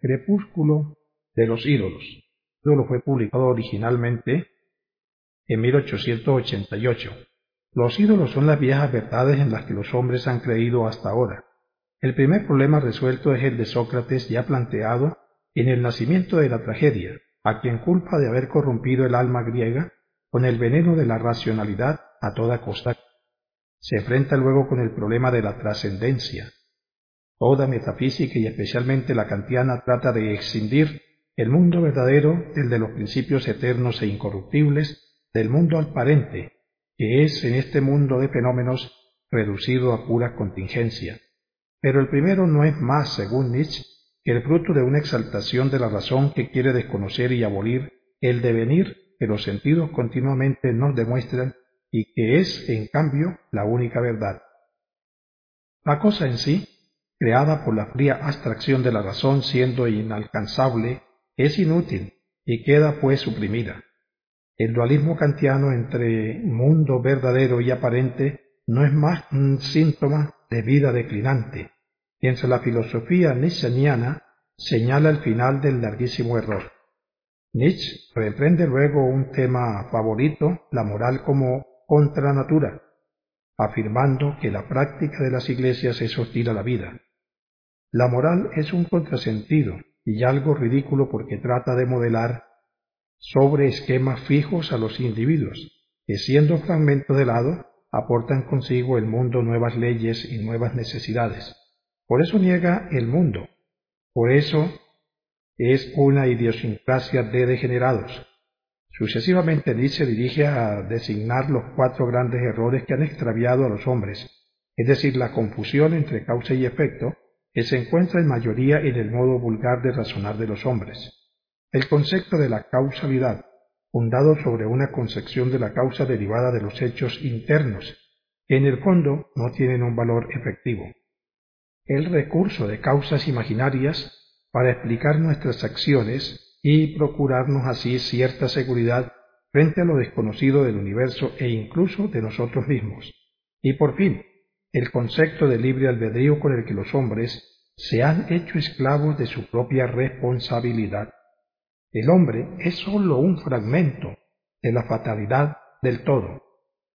Crepúsculo de los ídolos. El título fue publicado originalmente en 1888. Los ídolos son las viejas verdades en las que los hombres han creído hasta ahora. El primer problema resuelto es el de Sócrates, ya planteado en el nacimiento de la tragedia, a quien culpa de haber corrompido el alma griega con el veneno de la racionalidad a toda costa. Se enfrenta luego con el problema de la trascendencia. Toda metafísica y especialmente la kantiana trata de escindir el mundo verdadero del de los principios eternos e incorruptibles del mundo aparente, que es en este mundo de fenómenos reducido a pura contingencia. Pero el primero no es más, según Nietzsche, que el fruto de una exaltación de la razón que quiere desconocer y abolir el devenir que los sentidos continuamente nos demuestran y que es, en cambio, la única verdad. La cosa en sí, creada por la fría abstracción de la razón siendo inalcanzable, es inútil y queda pues suprimida. El dualismo kantiano entre mundo verdadero y aparente no es más un síntoma de vida declinante, mientras la filosofía nietzscheana señala el final del larguísimo error. Nietzsche reprende luego un tema favorito, la moral como contra natura, afirmando que la práctica de las iglesias es hostil a la vida. La moral es un contrasentido y algo ridículo porque trata de modelar sobre esquemas fijos a los individuos, que siendo fragmentos de lado, aportan consigo el mundo nuevas leyes y nuevas necesidades. Por eso niega el mundo. Por eso es una idiosincrasia de degenerados. Sucesivamente Nietzsche se dirige a designar los 4 grandes errores que han extraviado a los hombres, es decir, la confusión entre causa y efecto, que se encuentra en mayoría en el modo vulgar de razonar de los hombres. El concepto de la causalidad, fundado sobre una concepción de la causa derivada de los hechos internos, que en el fondo no tienen un valor efectivo. El recurso de causas imaginarias para explicar nuestras acciones y procurarnos así cierta seguridad frente a lo desconocido del universo e incluso de nosotros mismos. Y por fin, el concepto de libre albedrío con el que los hombres se han hecho esclavos de su propia responsabilidad. El hombre es sólo un fragmento de la fatalidad del todo.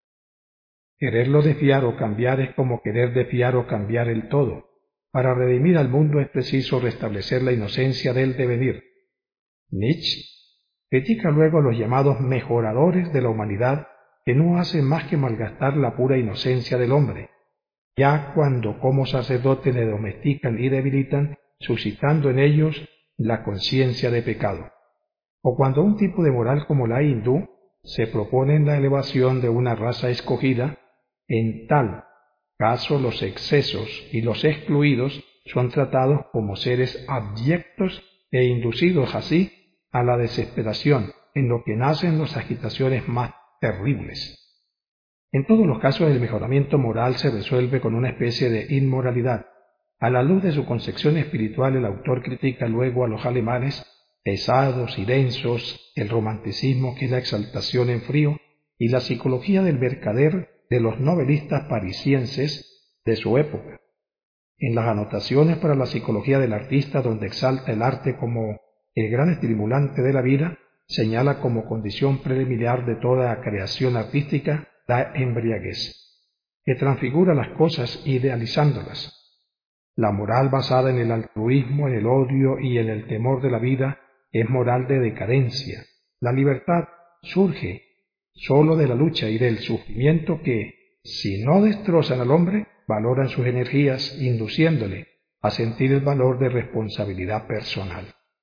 Quererlo desviar o cambiar es como querer desviar o cambiar el todo. Para redimir al mundo es preciso restablecer la inocencia del devenir. Nietzsche critica luego a los llamados mejoradores de la humanidad que no hacen más que malgastar la pura inocencia del hombre, ya cuando como sacerdote le domestican y debilitan, suscitando en ellos la conciencia de pecado. O cuando un tipo de moral como la hindú se propone en la elevación de una raza escogida, en tal caso los excesos y los excluidos son tratados como seres abyectos e inducidos así a la desesperación, en lo que nacen las agitaciones más terribles. En todos los casos el mejoramiento moral se resuelve con una especie de inmoralidad. A la luz de su concepción espiritual el autor critica luego a los alemanes pesados y densos, el romanticismo que es la exaltación en frío y la psicología del mercader de los novelistas parisienses de su época. En las anotaciones para la psicología del artista, donde exalta el arte como el gran estimulante de la vida, señala como condición preliminar de toda creación artística la embriaguez, que transfigura las cosas idealizándolas. La moral basada en el altruismo, en el odio y en el temor de la vida es moral de decadencia. La libertad surge sólo de la lucha y del sufrimiento que, si no destrozan al hombre, valoran sus energías, induciéndole a sentir el valor de responsabilidad personal.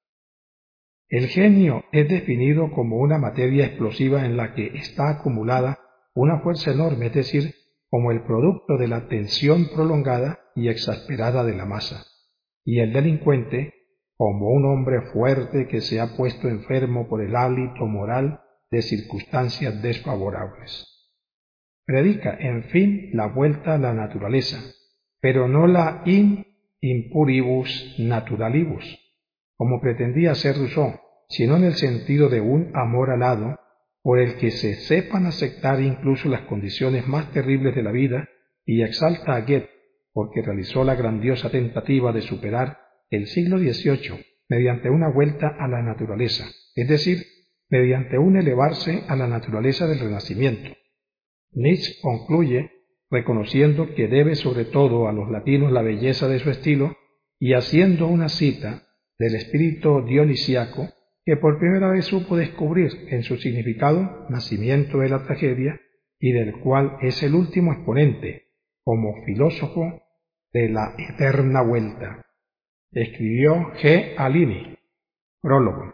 El genio es definido como una materia explosiva en la que está acumulada una fuerza enorme, es decir, como el producto de la tensión prolongada y exasperada de la masa, y el delincuente como un hombre fuerte que se ha puesto enfermo por el hálito moral de circunstancias desfavorables. Predica, en fin, la vuelta a la naturaleza, pero no la in impuribus naturalibus, como pretendía hacer Rousseau, sino en el sentido de un amor alado, por el que se sepan aceptar incluso las condiciones más terribles de la vida, y exalta a Goethe, porque realizó la grandiosa tentativa de superar el siglo XVIII mediante una vuelta a la naturaleza, es decir, mediante un elevarse a la naturaleza del Renacimiento. Nietzsche concluye reconociendo que debe sobre todo a los latinos la belleza de su estilo y haciendo una cita del espíritu dionisíaco que por primera vez supo descubrir en su significado nacimiento de la tragedia y del cual es el último exponente, como filósofo de la eterna vuelta. Escribió G. Alini. Prólogo.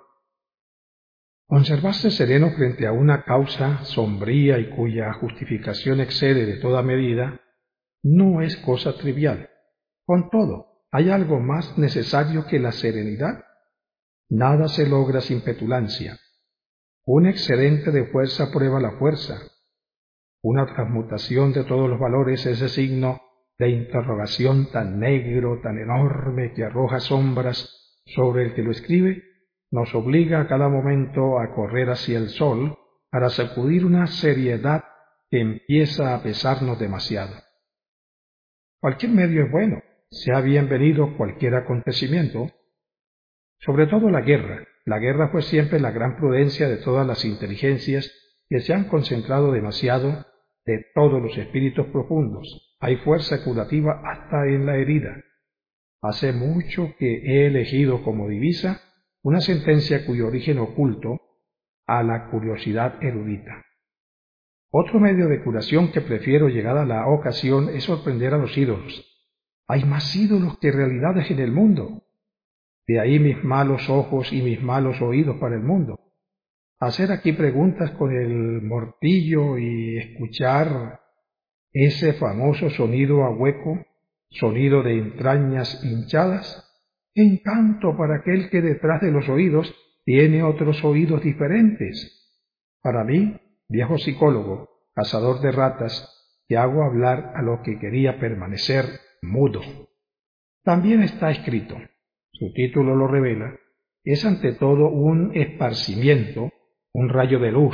Conservarse sereno frente a una causa sombría y cuya justificación excede de toda medida no es cosa trivial. Con todo, ¿hay algo más necesario que la serenidad? Nada se logra sin petulancia. Un excedente de fuerza prueba la fuerza. Una transmutación de todos los valores, ese signo de interrogación tan negro, tan enorme, que arroja sombras sobre el que lo escribe, nos obliga a cada momento a correr hacia el sol para sacudir una seriedad que empieza a pesarnos demasiado. Cualquier medio es bueno, sea bienvenido cualquier acontecimiento, sobre todo la guerra. La guerra fue siempre la gran prudencia de todas las inteligencias que se han concentrado demasiado de todos los espíritus profundos. Hay fuerza curativa hasta en la herida. Hace mucho que he elegido como divisa una sentencia cuyo origen oculto a la curiosidad erudita. Otro medio de curación que prefiero llegada la ocasión es sorprender a los ídolos. Hay más ídolos que realidades en el mundo. De ahí mis malos ojos y mis malos oídos para el mundo. Hacer aquí preguntas con el mortillo y escuchar ese famoso sonido a hueco, sonido de entrañas hinchadas. ¡Qué encanto para aquel que detrás de los oídos tiene otros oídos diferentes! Para mí, viejo psicólogo, cazador de ratas, que hago hablar a lo que quería permanecer mudo. También está escrito, su título lo revela, es ante todo un esparcimiento, un rayo de luz,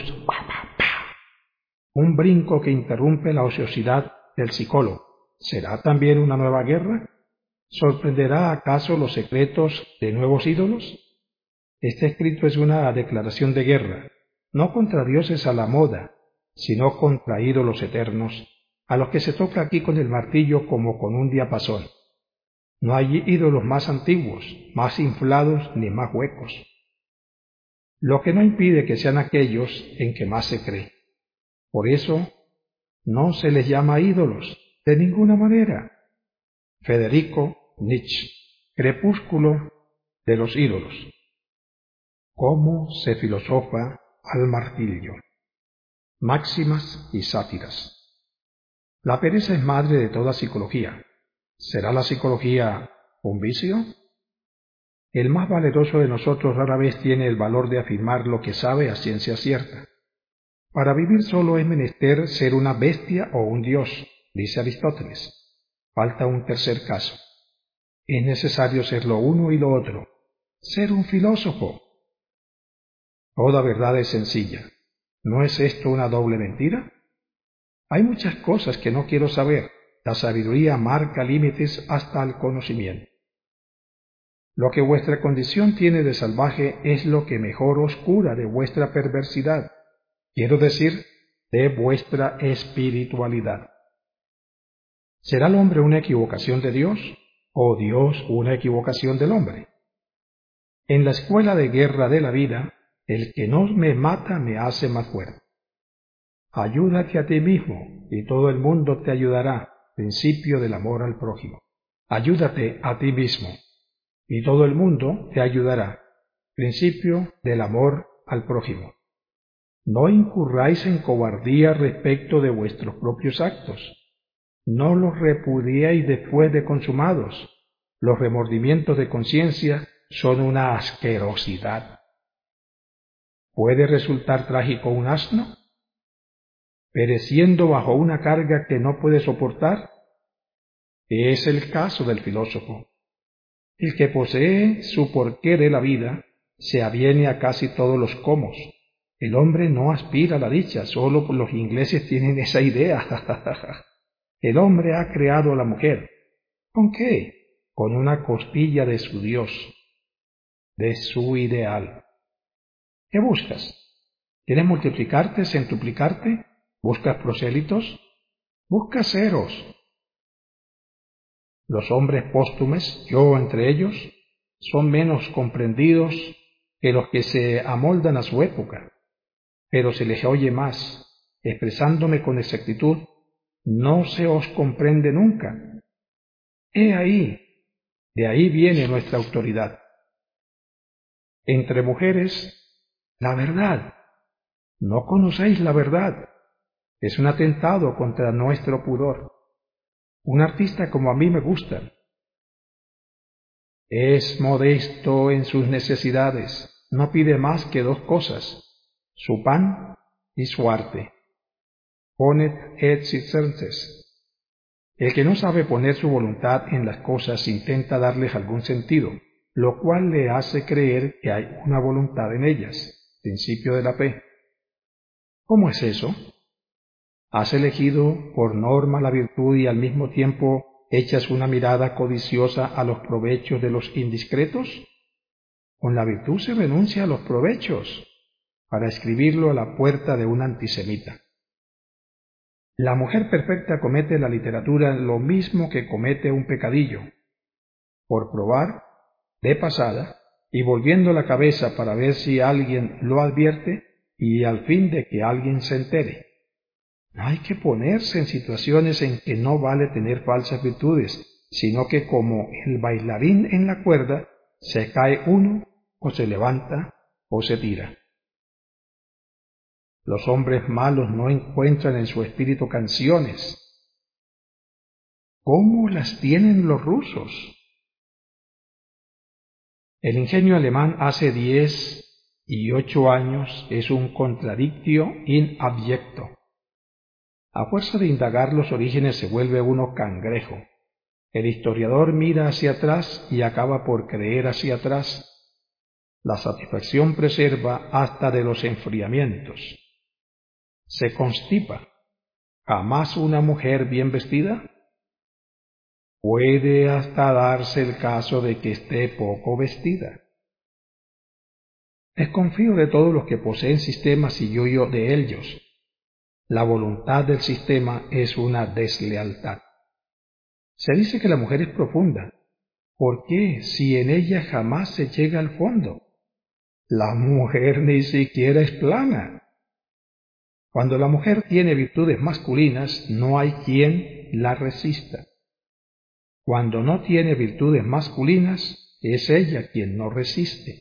un brinco que interrumpe la ociosidad del psicólogo. ¿Será también una nueva guerra? ¿Sorprenderá acaso los secretos de nuevos ídolos? Este escrito es una declaración de guerra, no contra dioses a la moda, sino contra ídolos eternos, a los que se toca aquí con el martillo como con un diapasón. No hay ídolos más antiguos, más inflados ni más huecos. Lo que no impide que sean aquellos en que más se cree. Por eso, no se les llama ídolos, de ninguna manera. Federico Nietzsche, Crepúsculo de los ídolos. ¿Cómo se filosofa al martillo? Máximas y sátiras. La pereza es madre de toda psicología. ¿Será la psicología un vicio? El más valeroso de nosotros rara vez tiene el valor de afirmar lo que sabe a ciencia cierta. Para vivir solo es menester ser una bestia o un dios, dice Aristóteles. Falta un tercer caso. Es necesario ser lo uno y lo otro, ser un filósofo. Toda verdad es sencilla. ¿No es esto una doble mentira? Hay muchas cosas que no quiero saber. La sabiduría marca límites hasta el conocimiento. Lo que vuestra condición tiene de salvaje es lo que mejor os cura de vuestra perversidad, quiero decir, de vuestra espiritualidad. ¿Será el hombre una equivocación de Dios o Dios una equivocación del hombre? En la escuela de guerra de la vida, el que no me mata me hace más fuerte. Ayúdate a ti mismo y todo el mundo te ayudará, principio del amor al prójimo. Ayúdate a ti mismo y todo el mundo te ayudará, principio del amor al prójimo. No incurráis en cobardía respecto de vuestros propios actos. No los repudiéis después de consumados. Los remordimientos de conciencia son una asquerosidad. ¿Puede resultar trágico un asno? ¿Pereciendo bajo una carga que no puede soportar? Es el caso del filósofo. El que posee su porqué de la vida se aviene a casi todos los comos. El hombre no aspira a la dicha, solo los ingleses tienen esa idea. El hombre ha creado a la mujer. ¿Con qué? Con una costilla de su Dios. de su ideal. ¿Qué buscas? ¿Quieres multiplicarte, centuplicarte? ¿Buscas prosélitos? ¿Buscas ceros? Los hombres póstumes, yo entre ellos, son menos comprendidos que los que se amoldan a su época, pero se les oye más. Expresándome con exactitud, no se os comprende nunca. He ahí, de ahí viene nuestra autoridad. Entre mujeres, la verdad. No conocéis la verdad. Es un atentado contra nuestro pudor. Un artista como a mí me gusta. Es modesto en sus necesidades. No pide más que dos cosas: su pan y su arte. Ponet et circenses. El que no sabe poner su voluntad en las cosas intenta darles algún sentido, lo cual le hace creer que hay una voluntad en ellas, principio de la fe. ¿Cómo es eso? ¿Has elegido por norma la virtud y al mismo tiempo echas una mirada codiciosa a los provechos de los indiscretos? Con la virtud se renuncia a los provechos, para escribirlo a la puerta de un antisemita. La mujer perfecta comete en la literatura lo mismo que comete un pecadillo, por probar, de pasada, y volviendo la cabeza para ver si alguien lo advierte y al fin de que alguien se entere. Hay que ponerse en situaciones en que no vale tener falsas virtudes, sino que como el bailarín en la cuerda, se cae uno, o se levanta, o se tira. Los hombres malos no encuentran en su espíritu canciones. ¿Cómo las tienen los rusos? El ingenio alemán hace 18 años es un contradictio in abyecto. A fuerza de indagar los orígenes se vuelve uno cangrejo. El historiador mira hacia atrás y acaba por creer hacia atrás. La satisfacción preserva hasta de los enfriamientos. Se constipa. ¿Jamás una mujer bien vestida? Puede hasta darse el caso de que esté poco vestida. Desconfío de todos los que poseen sistemas y yo de ellos. La voluntad del sistema es una deslealtad. Se dice que la mujer es profunda. ¿Por qué, si en ella jamás se llega al fondo? La mujer ni siquiera es plana. Cuando la mujer tiene virtudes masculinas, no hay quien la resista. Cuando no tiene virtudes masculinas, es ella quien no resiste.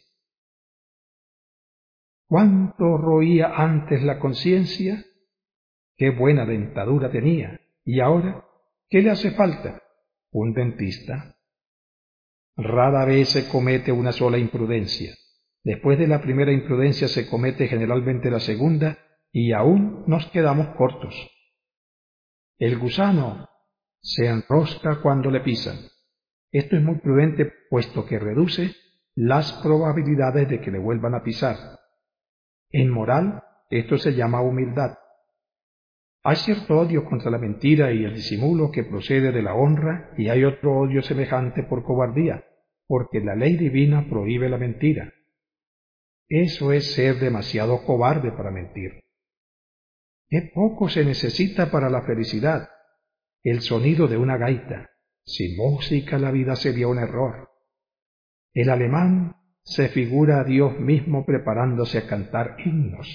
¿Cuánto roía antes la conciencia? Qué buena dentadura tenía. ¿Y ahora qué le hace falta? ¿Un dentista? Rara vez se comete una sola imprudencia. Después de la primera imprudencia se comete generalmente la segunda y aún nos quedamos cortos. El gusano se enrosca cuando le pisan. Esto es muy prudente puesto que reduce las probabilidades de que le vuelvan a pisar. En moral, esto se llama humildad. Hay cierto odio contra la mentira y el disimulo que procede de la honra y hay otro odio semejante por cobardía, porque la ley divina prohíbe la mentira. Eso es ser demasiado cobarde para mentir. Qué poco se necesita para la felicidad. El sonido de una gaita. Sin música la vida sería un error. El alemán se figura a Dios mismo preparándose a cantar himnos.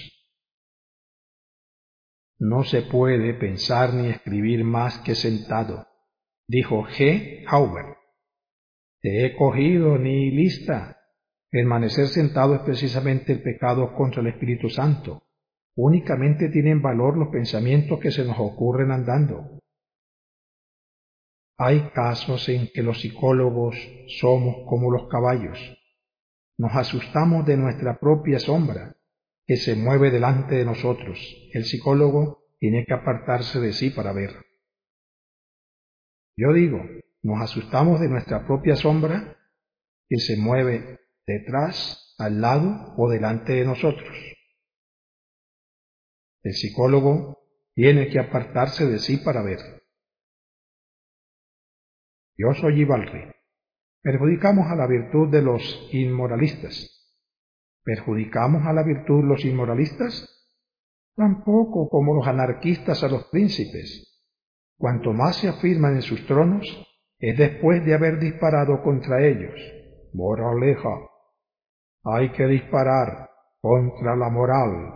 No se puede pensar ni escribir más que sentado, dijo G. Hauber. Te he cogido, nihilista. Permanecer sentado es precisamente el pecado contra el Espíritu Santo. Únicamente tienen valor los pensamientos que se nos ocurren andando. Hay casos en que los psicólogos somos como los caballos. Nos asustamos de nuestra propia sombra, que se mueve delante de nosotros. El psicólogo tiene que apartarse de sí para ver. Yo digo, nos asustamos de nuestra propia sombra, que se mueve detrás, al lado o delante de nosotros. El psicólogo tiene que apartarse de sí para ver. Yo soy Ivalri. Perjudicamos a la virtud de los inmoralistas. ¿Perjudicamos a la virtud los inmoralistas? Tampoco como los anarquistas a los príncipes. Cuanto más se afirman en sus tronos, es después de haber disparado contra ellos. Moraleja. Hay que disparar contra la moral.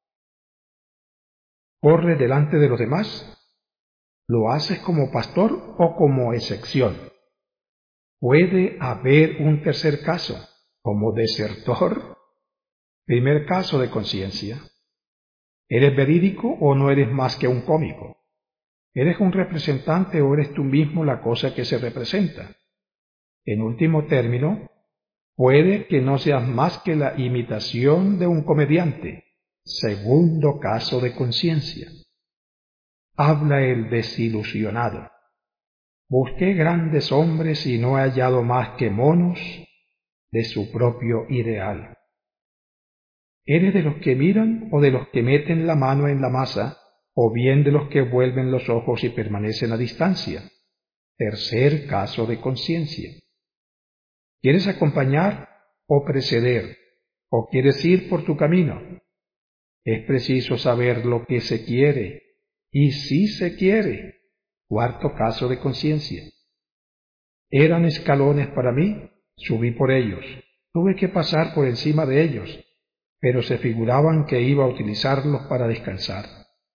¿Corre delante de los demás? ¿Lo haces como pastor o como excepción? ¿Puede haber un tercer caso, como desertor? Primer caso de conciencia. ¿Eres verídico o no eres más que un cómico? ¿Eres un representante o eres tú mismo la cosa que se representa? En último término, puede que no seas más que la imitación de un comediante. Segundo caso de conciencia. Habla el desilusionado. Busqué grandes hombres y no he hallado más que monos de su propio ideal. ¿Eres de los que miran o de los que meten la mano en la masa, o bien de los que vuelven los ojos y permanecen a distancia? Tercer caso de conciencia. ¿Quieres acompañar o preceder, o quieres ir por tu camino? Es preciso saber lo que se quiere, y si se quiere. Cuarto caso de conciencia. Eran escalones para mí, subí por ellos, tuve que pasar por encima de ellos, pero se figuraban que iba a utilizarlos para descansar.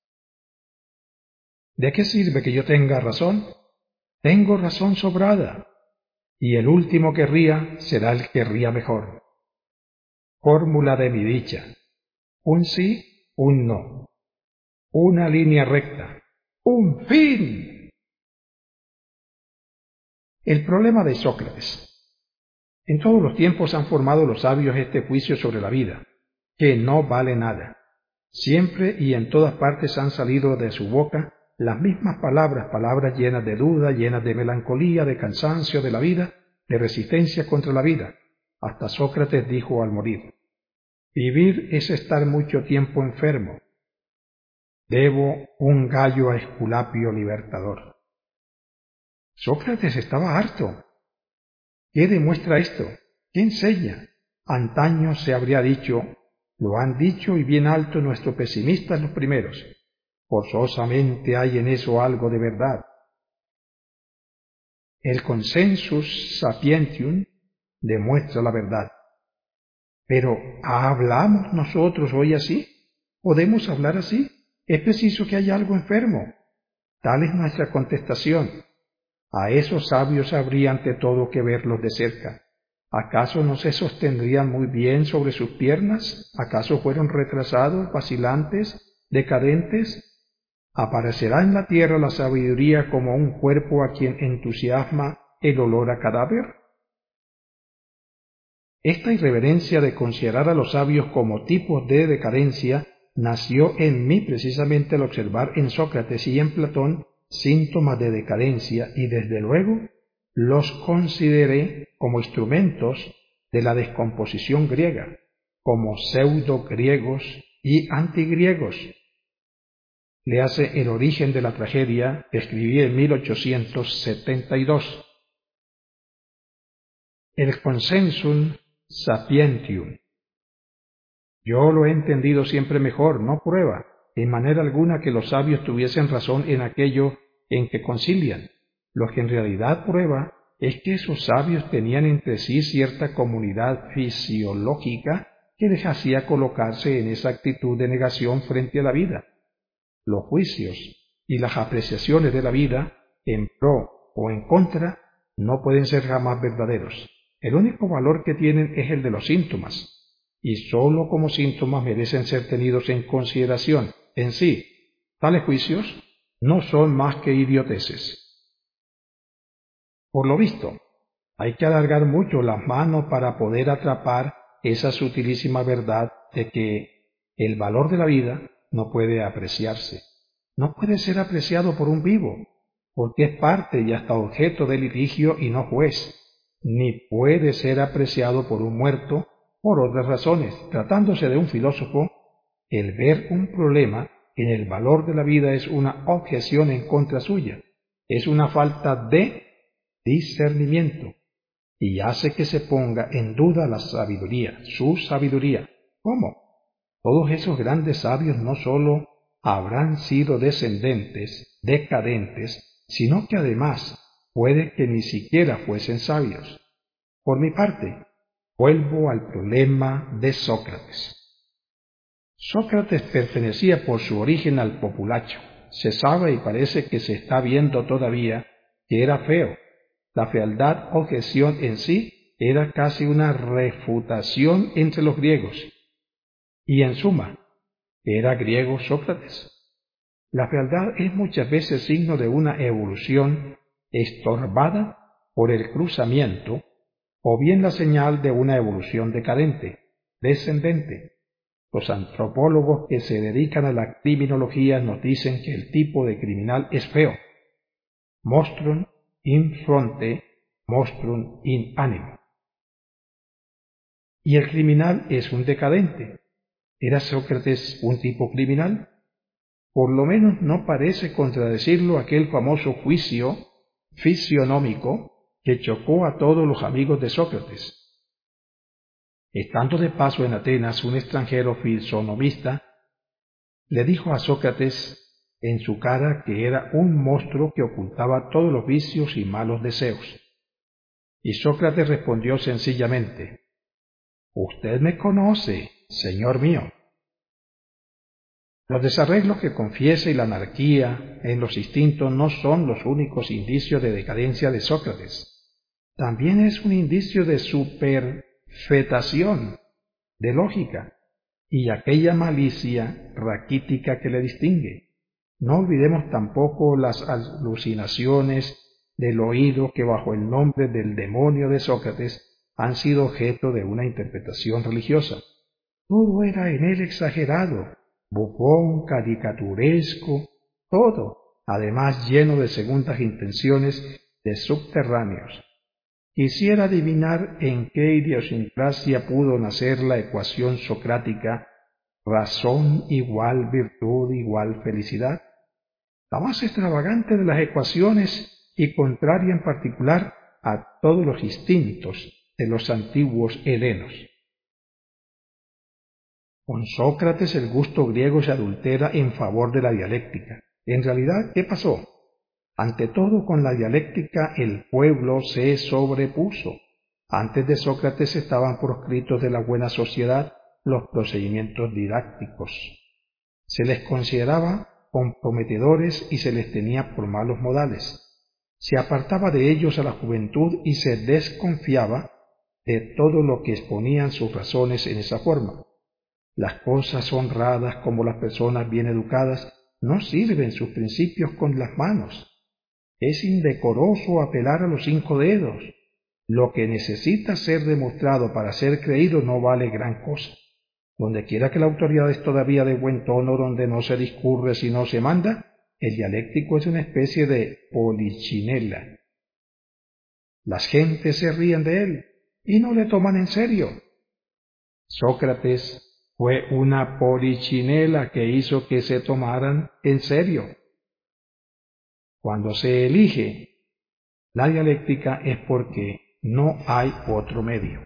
¿De qué sirve que yo tenga razón? Tengo razón sobrada, y el último que ría será el que ría mejor. Fórmula de mi dicha. Un sí, un no. Una línea recta. ¡Un fin! El problema de Sócrates. En todos los tiempos han formado los sabios este juicio sobre la vida, que no vale nada. Siempre y en todas partes han salido de su boca las mismas palabras, palabras llenas de duda, llenas de melancolía, de cansancio de la vida, de resistencia contra la vida. Hasta Sócrates dijo al morir: vivir es estar mucho tiempo enfermo. Debo un gallo a Esculapio libertador. Sócrates estaba harto. ¿Qué demuestra esto? ¿Qué enseña? Antaño se habría dicho, lo han dicho y bien alto nuestros pesimistas los primeros. Forzosamente hay en eso algo de verdad. El consensus sapientium demuestra la verdad. Pero, ¿hablamos nosotros hoy así? ¿Podemos hablar así? Es preciso que haya algo enfermo. Tal es nuestra contestación. A esos sabios habría ante todo que verlos de cerca. ¿Acaso no se sostendrían muy bien sobre sus piernas? ¿Acaso fueron retrasados, vacilantes, decadentes? ¿Aparecerá en la tierra la sabiduría como un cuerpo a quien entusiasma el olor a cadáver? Esta irreverencia de considerar a los sabios como tipos de decadencia nació en mí precisamente al observar en Sócrates y en Platón síntomas de decadencia y desde luego los consideré como instrumentos de la descomposición griega, como pseudo-griegos y antigriegos. Le hace El origen de la tragedia, que escribí en 1872. El consensum sapientium. Yo lo he entendido siempre mejor, no prueba, en manera alguna que los sabios tuviesen razón en aquello en que concilian. Lo que en realidad prueba es que esos sabios tenían entre sí cierta comunidad fisiológica que les hacía colocarse en esa actitud de negación frente a la vida. Los juicios y las apreciaciones de la vida, en pro o en contra, no pueden ser jamás verdaderos. El único valor que tienen es el de los síntomas, y sólo como síntomas merecen ser tenidos en consideración. En sí, tales juicios no son más que idioteces. Por lo visto, hay que alargar mucho las manos para poder atrapar esa sutilísima verdad de que el valor de la vida no puede apreciarse. No puede ser apreciado por un vivo, porque es parte y hasta objeto de litigio y no juez, ni puede ser apreciado por un muerto por otras razones. Tratándose de un filósofo, el ver un problema en el valor de la vida es una objeción en contra suya, es una falta de discernimiento. y hace que se ponga en duda la sabiduría, su sabiduría. ¿Cómo? Todos esos grandes sabios no sólo habrán sido descendentes, decadentes, sino que además puede que ni siquiera fuesen sabios. Por mi parte, vuelvo al problema de Sócrates. Sócrates pertenecía por su origen al populacho. Se sabe y parece que se está viendo todavía que era feo. La fealdad objeción en sí era casi una refutación entre los griegos. Y en suma, ¿era griego Sócrates? La fealdad es muchas veces signo de una evolución estorbada por el cruzamiento, o bien la señal de una evolución decadente, descendente. Los antropólogos que se dedican a la criminología nos dicen que el tipo de criminal es feo. Monstrum in fronte, monstrum in animo. Y el criminal es un decadente. ¿Era Sócrates un tipo criminal? Por lo menos no parece contradecirlo aquel famoso juicio fisionómico que chocó a todos los amigos de Sócrates. Estando de paso en Atenas, un extranjero fisonomista le dijo a Sócrates en su cara que era un monstruo que ocultaba todos los vicios y malos deseos. Y Sócrates respondió sencillamente: «Usted me conoce, señor mío». Los desarreglos que confiesa y la anarquía en los instintos no son los únicos indicios de decadencia de Sócrates. También es un indicio de superfetación, de lógica, y aquella malicia raquítica que le distingue. No olvidemos tampoco las alucinaciones del oído que bajo el nombre del demonio de Sócrates han sido objeto de una interpretación religiosa. Todo era en él exagerado, bufón, caricaturesco, todo, además lleno de segundas intenciones de subterráneos. Quisiera adivinar en qué idiosincrasia pudo nacer la ecuación socrática razón igual virtud igual felicidad, la más extravagante de las ecuaciones y contraria en particular a todos los instintos de los antiguos helenos. Con Sócrates el gusto griego se adultera en favor de la dialéctica. En realidad, ¿qué pasó? Ante todo, con la dialéctica el pueblo se sobrepuso. Antes de Sócrates estaban proscritos de la buena sociedad los procedimientos didácticos. Se les consideraba comprometedores y se les tenía por malos modales. Se apartaba de ellos a la juventud y se desconfiaba de todo lo que exponían sus razones en esa forma. Las cosas honradas como las personas bien educadas no sirven sus principios con las manos. Es indecoroso apelar a los 5 dedos. Lo que necesita ser demostrado para ser creído no vale gran cosa. Donde quiera que la autoridad es todavía de buen tono, donde no se discurre sino se manda, el dialéctico es una especie de polichinela. Las gentes se ríen de él y no le toman en serio. Sócrates fue una polichinela que hizo que se tomaran en serio. Cuando se elige la dialéctica es porque no hay otro medio.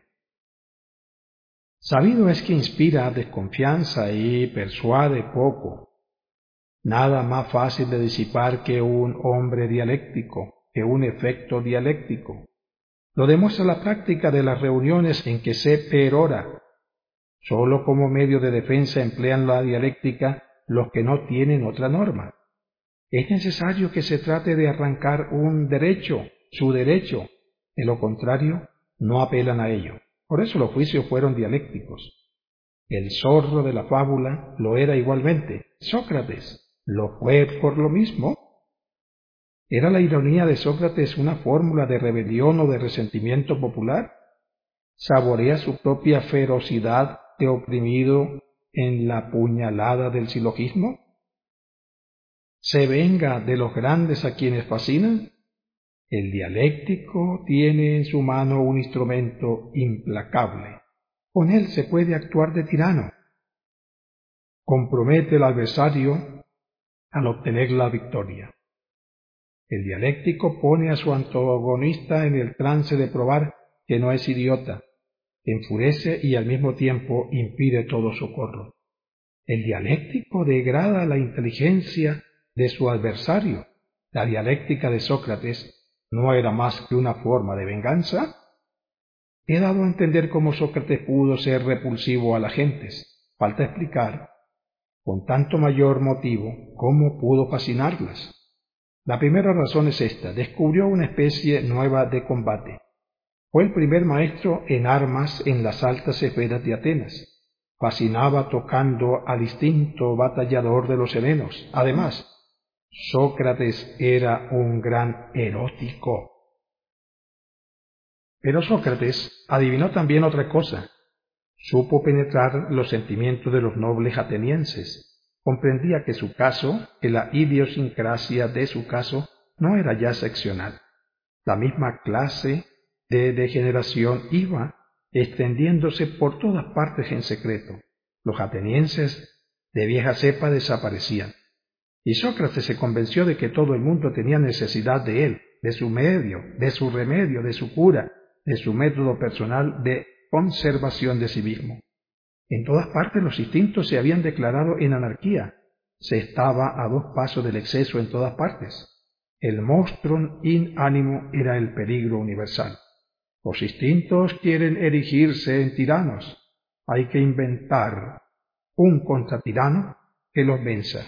Sabido es que inspira desconfianza y persuade poco. Nada más fácil de disipar que un hombre dialéctico, que un efecto dialéctico. Lo demuestra la práctica de las reuniones en que se perora. Solo como medio de defensa emplean la dialéctica los que no tienen otra norma. Es necesario que se trate de arrancar un derecho, su derecho. De lo contrario, no apelan a ello. Por eso los juicios fueron dialécticos. El zorro de la fábula lo era igualmente. Sócrates lo fue por lo mismo. ¿Era la ironía de Sócrates una fórmula de rebelión o de resentimiento popular? ¿Saborea su propia ferocidad de oprimido en la puñalada del silogismo? ¿Se venga de los grandes a quienes fascinan? El dialéctico tiene en su mano un instrumento implacable. Con él se puede actuar de tirano. Compromete al adversario al obtener la victoria. El dialéctico pone a su antagonista en el trance de probar que no es idiota, enfurece y al mismo tiempo impide todo socorro. El dialéctico degrada la inteligencia de su adversario. La dialéctica de Sócrates no era más que una forma de venganza. He dado a entender cómo Sócrates pudo ser repulsivo a las gentes. Falta explicar, con tanto mayor motivo, cómo pudo fascinarlas. La primera razón es esta: descubrió una especie nueva de combate. Fue el primer maestro en armas en las altas esferas de Atenas. Fascinaba tocando al instinto batallador de los helenos. Además, Sócrates era un gran erótico. Pero Sócrates adivinó también otra cosa. Supo penetrar los sentimientos de los nobles atenienses. Comprendía que su caso, que la idiosincrasia de su caso, no era ya seccional. La misma clase de degeneración iba extendiéndose por todas partes en secreto. Los atenienses de vieja cepa desaparecían. Y Sócrates se convenció de que todo el mundo tenía necesidad de él, de su medio, de su remedio, de su cura, de su método personal de conservación de sí mismo. En todas partes los instintos se habían declarado en anarquía. Se estaba a 2 pasos del exceso en todas partes. El monstrum in animo era el peligro universal. Los instintos quieren erigirse en tiranos. Hay que inventar un contratirano que los venza.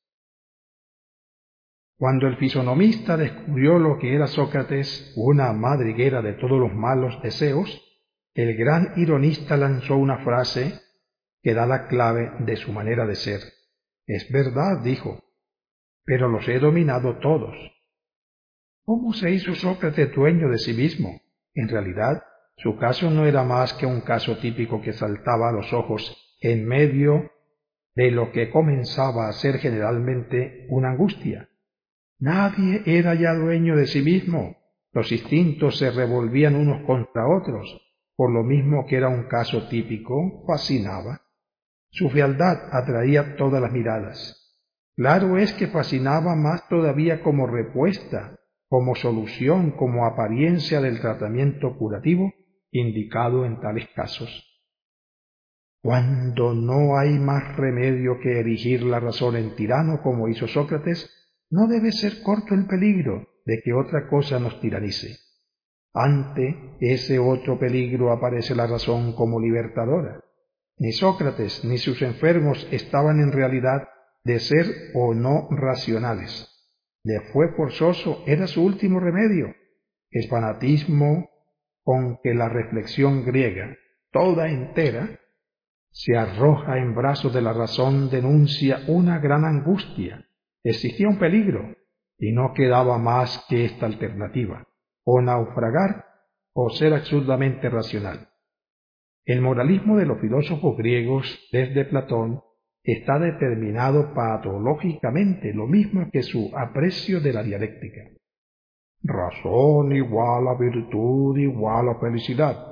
Cuando el fisonomista descubrió lo que era Sócrates, una madriguera de todos los malos deseos, el gran ironista lanzó una frase que da la clave de su manera de ser. Es verdad, dijo, pero los he dominado todos. ¿Cómo se hizo Sócrates dueño de sí mismo? En realidad, su caso no era más que un caso típico que saltaba a los ojos en medio de lo que comenzaba a ser generalmente una angustia. Nadie era ya dueño de sí mismo. Los instintos se revolvían unos contra otros. Por lo mismo que era un caso típico, fascinaba. Su fealdad atraía todas las miradas. Claro es que fascinaba más todavía como respuesta, como solución, como apariencia del tratamiento curativo indicado en tales casos. Cuando no hay más remedio que erigir la razón en tirano como hizo Sócrates, no debe ser corto el peligro de que otra cosa nos tiranice. Ante ese otro peligro aparece la razón como libertadora. Ni Sócrates ni sus enfermos estaban en realidad de ser o no racionales. Le fue forzoso, era su último remedio. El fanatismo con que la reflexión griega, toda entera, se arroja en brazos de la razón denuncia una gran angustia. Existía un peligro, y no quedaba más que esta alternativa, o naufragar o ser absurdamente racional. El moralismo de los filósofos griegos desde Platón está determinado patológicamente, lo mismo que su aprecio de la dialéctica. Razón igual a virtud igual a felicidad.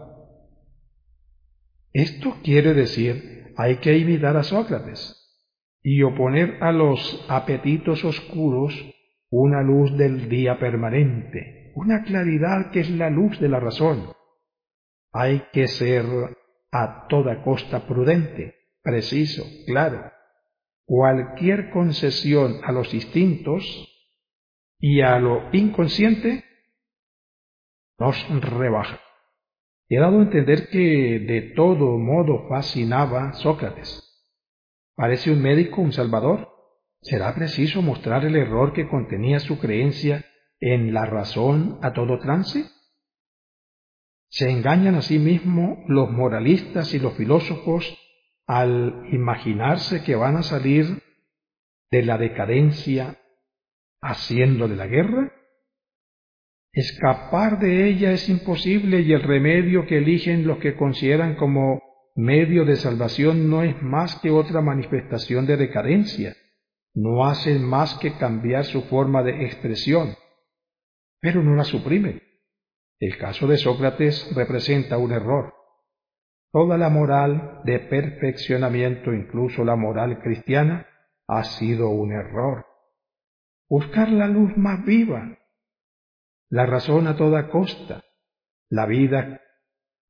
Esto quiere decir, hay que imitar a Sócrates y oponer a los apetitos oscuros una luz del día permanente, una claridad que es la luz de la razón. Hay que ser a toda costa prudente, preciso, claro. Cualquier concesión a los instintos y a lo inconsciente nos rebaja. He dado a entender que de todo modo fascinaba Sócrates. ¿Parece un médico un salvador? ¿Será preciso mostrar el error que contenía su creencia en la razón a todo trance? Se engañan a sí mismos los moralistas y los filósofos al imaginarse que van a salir de la decadencia haciéndole la guerra. Escapar de ella es imposible y el remedio que eligen los que consideran como medio de salvación no es más que otra manifestación de decadencia. No hacen más que cambiar su forma de expresión, pero no la suprimen. El caso de Sócrates representa un error. Toda la moral de perfeccionamiento, incluso la moral cristiana, ha sido un error. Buscar la luz más viva, la razón a toda costa, la vida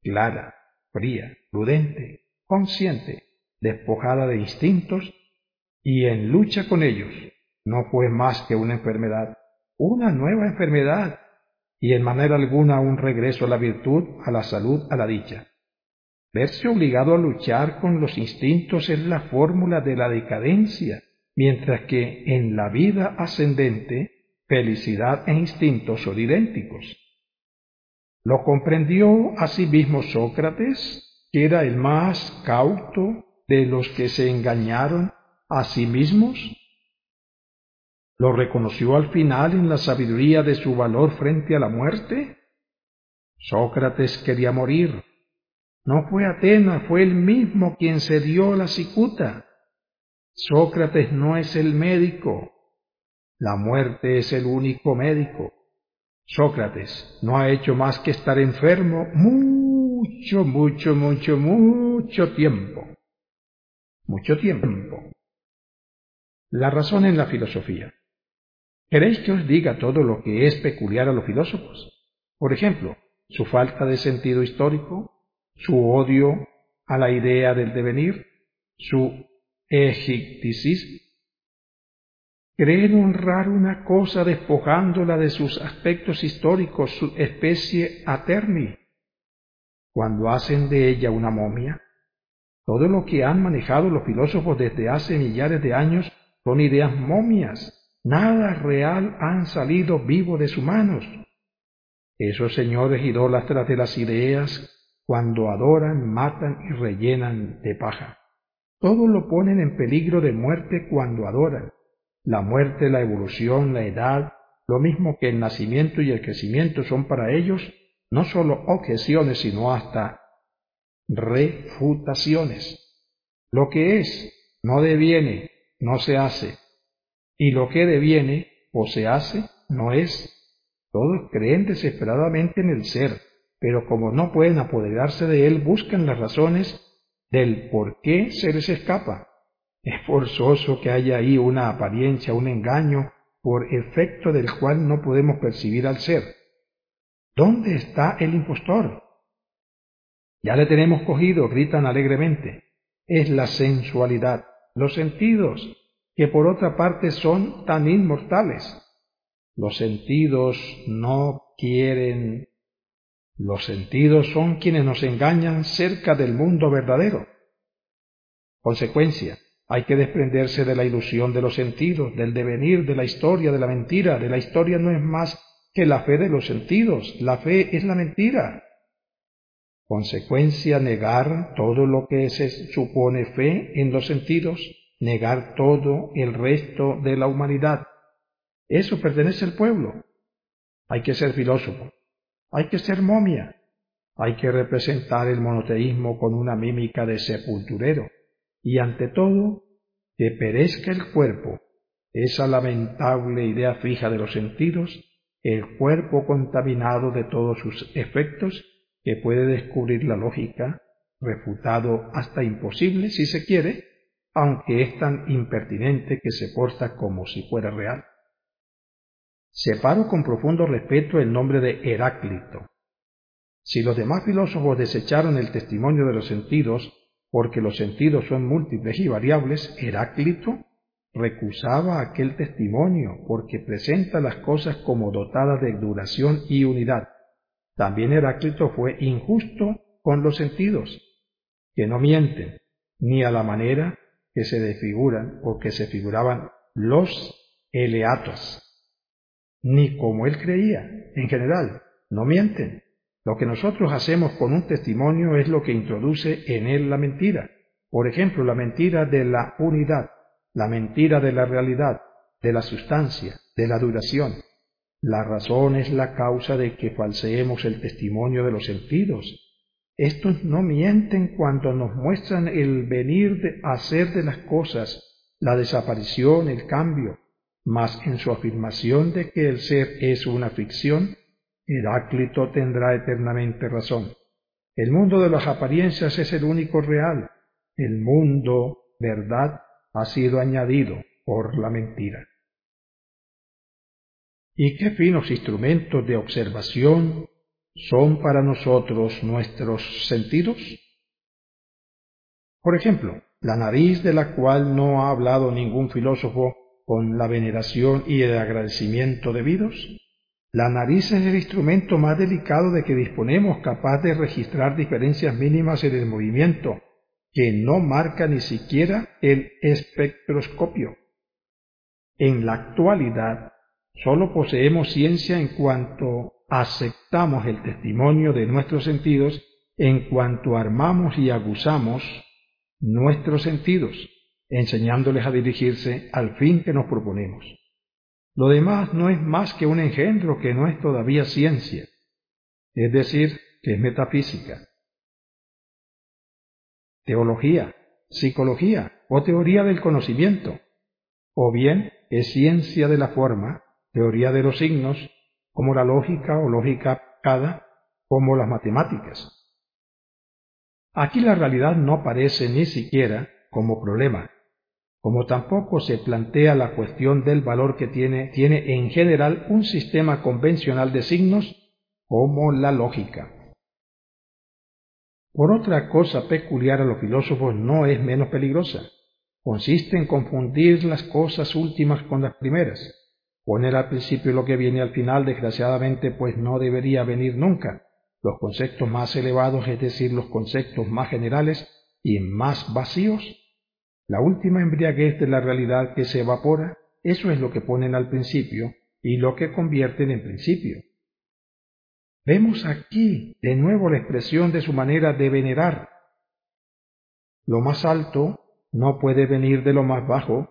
clara, fría, prudente, consciente, despojada de instintos y en lucha con ellos. No fue más que una enfermedad, una nueva enfermedad, y en manera alguna un regreso a la virtud, a la salud, a la dicha. Verse obligado a luchar con los instintos es la fórmula de la decadencia, mientras que en la vida ascendente, felicidad e instintos son idénticos. Lo comprendió asimismo Sócrates, que era el más cauto de los que se engañaron a sí mismos. ¿Lo reconoció al final en la sabiduría de su valor frente a la muerte? Sócrates quería morir. No fue Atenas, fue él mismo quien se dio la cicuta. Sócrates no es el médico. La muerte es el único médico. Sócrates no ha hecho más que estar enfermo mucho tiempo. Mucho tiempo. La razón en la filosofía. ¿Queréis que os diga todo lo que es peculiar a los filósofos? Por ejemplo, su falta de sentido histórico, su odio a la idea del devenir, su egipticismo. Creen honrar una cosa despojándola de sus aspectos históricos, su especie aterni, cuando hacen de ella una momia. Todo lo que han manejado los filósofos desde hace millares de años son ideas momias. Nada real han salido vivo de sus manos. Esos señores idólatras de las ideas, cuando adoran, matan y rellenan de paja. Todo lo ponen en peligro de muerte cuando adoran. La muerte, la evolución, la edad, lo mismo que el nacimiento y el crecimiento son para ellos no sólo objeciones, sino hasta refutaciones. Lo que es, no deviene, no se hace, y lo que deviene o se hace, no es. Todos creen desesperadamente en el ser, pero como no pueden apoderarse de él, buscan las razones del por qué se les escapa. Es forzoso que haya ahí una apariencia, un engaño, por efecto del cual no podemos percibir al ser. ¿Dónde está el impostor? Ya le tenemos cogido, gritan alegremente. Es la sensualidad, los sentidos, que por otra parte son tan inmortales. Los sentidos no quieren. Los sentidos son quienes nos engañan cerca del mundo verdadero. Consecuencia, hay que desprenderse de la ilusión de los sentidos, del devenir, de la historia, de la mentira. De la historia no es más que la fe de los sentidos. La fe es la mentira. Consecuencia, negar todo lo que se supone fe en los sentidos, negar todo el resto de la humanidad. Eso pertenece al pueblo. Hay que ser filósofo, hay que ser momia, hay que representar el monoteísmo con una mímica de sepulturero, y ante todo, que perezca el cuerpo, esa lamentable idea fija de los sentidos, el cuerpo contaminado de todos sus efectos, que puede descubrir la lógica, refutado hasta imposible si se quiere, aunque es tan impertinente que se porta como si fuera real. Separo con profundo respeto el nombre de Heráclito. Si los demás filósofos desecharon el testimonio de los sentidos, porque los sentidos son múltiples y variables, Heráclito recusaba aquel testimonio porque presenta las cosas como dotadas de duración y unidad. También Heráclito fue injusto con los sentidos, que no mienten, ni a la manera que se desfiguran o que se figuraban los eleatos, ni como él creía. En general, no mienten. Lo que nosotros hacemos con un testimonio es lo que introduce en él la mentira. Por ejemplo, la mentira de la unidad, la mentira de la realidad, de la sustancia, de la duración. La razón es la causa de que falseemos el testimonio de los sentidos. Estos no mienten cuando nos muestran el venir de hacer de las cosas, la desaparición, el cambio, mas en su afirmación de que el ser es una ficción, Heráclito tendrá eternamente razón. El mundo de las apariencias es el único real. El mundo, verdad, ha sido añadido por la mentira. Y qué finos instrumentos de observación son para nosotros nuestros sentidos? Por ejemplo, la nariz, de la cual no ha hablado ningún filósofo con la veneración y el agradecimiento debidos. La nariz es el instrumento más delicado de que disponemos, capaz de registrar diferencias mínimas en el movimiento, que no marca ni siquiera el espectroscopio. En la actualidad, sólo poseemos ciencia en cuanto aceptamos el testimonio de nuestros sentidos, en cuanto armamos y aguzamos nuestros sentidos, enseñándoles a dirigirse al fin que nos proponemos. Lo demás no es más que un engendro que no es todavía ciencia, es decir, que es metafísica. Teología, psicología o teoría del conocimiento, o bien es ciencia de la forma, teoría de los signos, como la lógica o lógica aplicada, como las matemáticas. Aquí la realidad no aparece ni siquiera como problema, como tampoco se plantea la cuestión del valor que tiene en general un sistema convencional de signos como la lógica. Por otra cosa peculiar a los filósofos no es menos peligrosa. Consiste en confundir las cosas últimas con las primeras. Poner al principio lo que viene al final, desgraciadamente, pues no debería venir nunca. Los conceptos más elevados, es decir, los conceptos más generales y más vacíos, la última embriaguez de la realidad que se evapora, eso es lo que ponen al principio y lo que convierten en principio. Vemos aquí de nuevo la expresión de su manera de venerar. Lo más alto no puede venir de lo más bajo,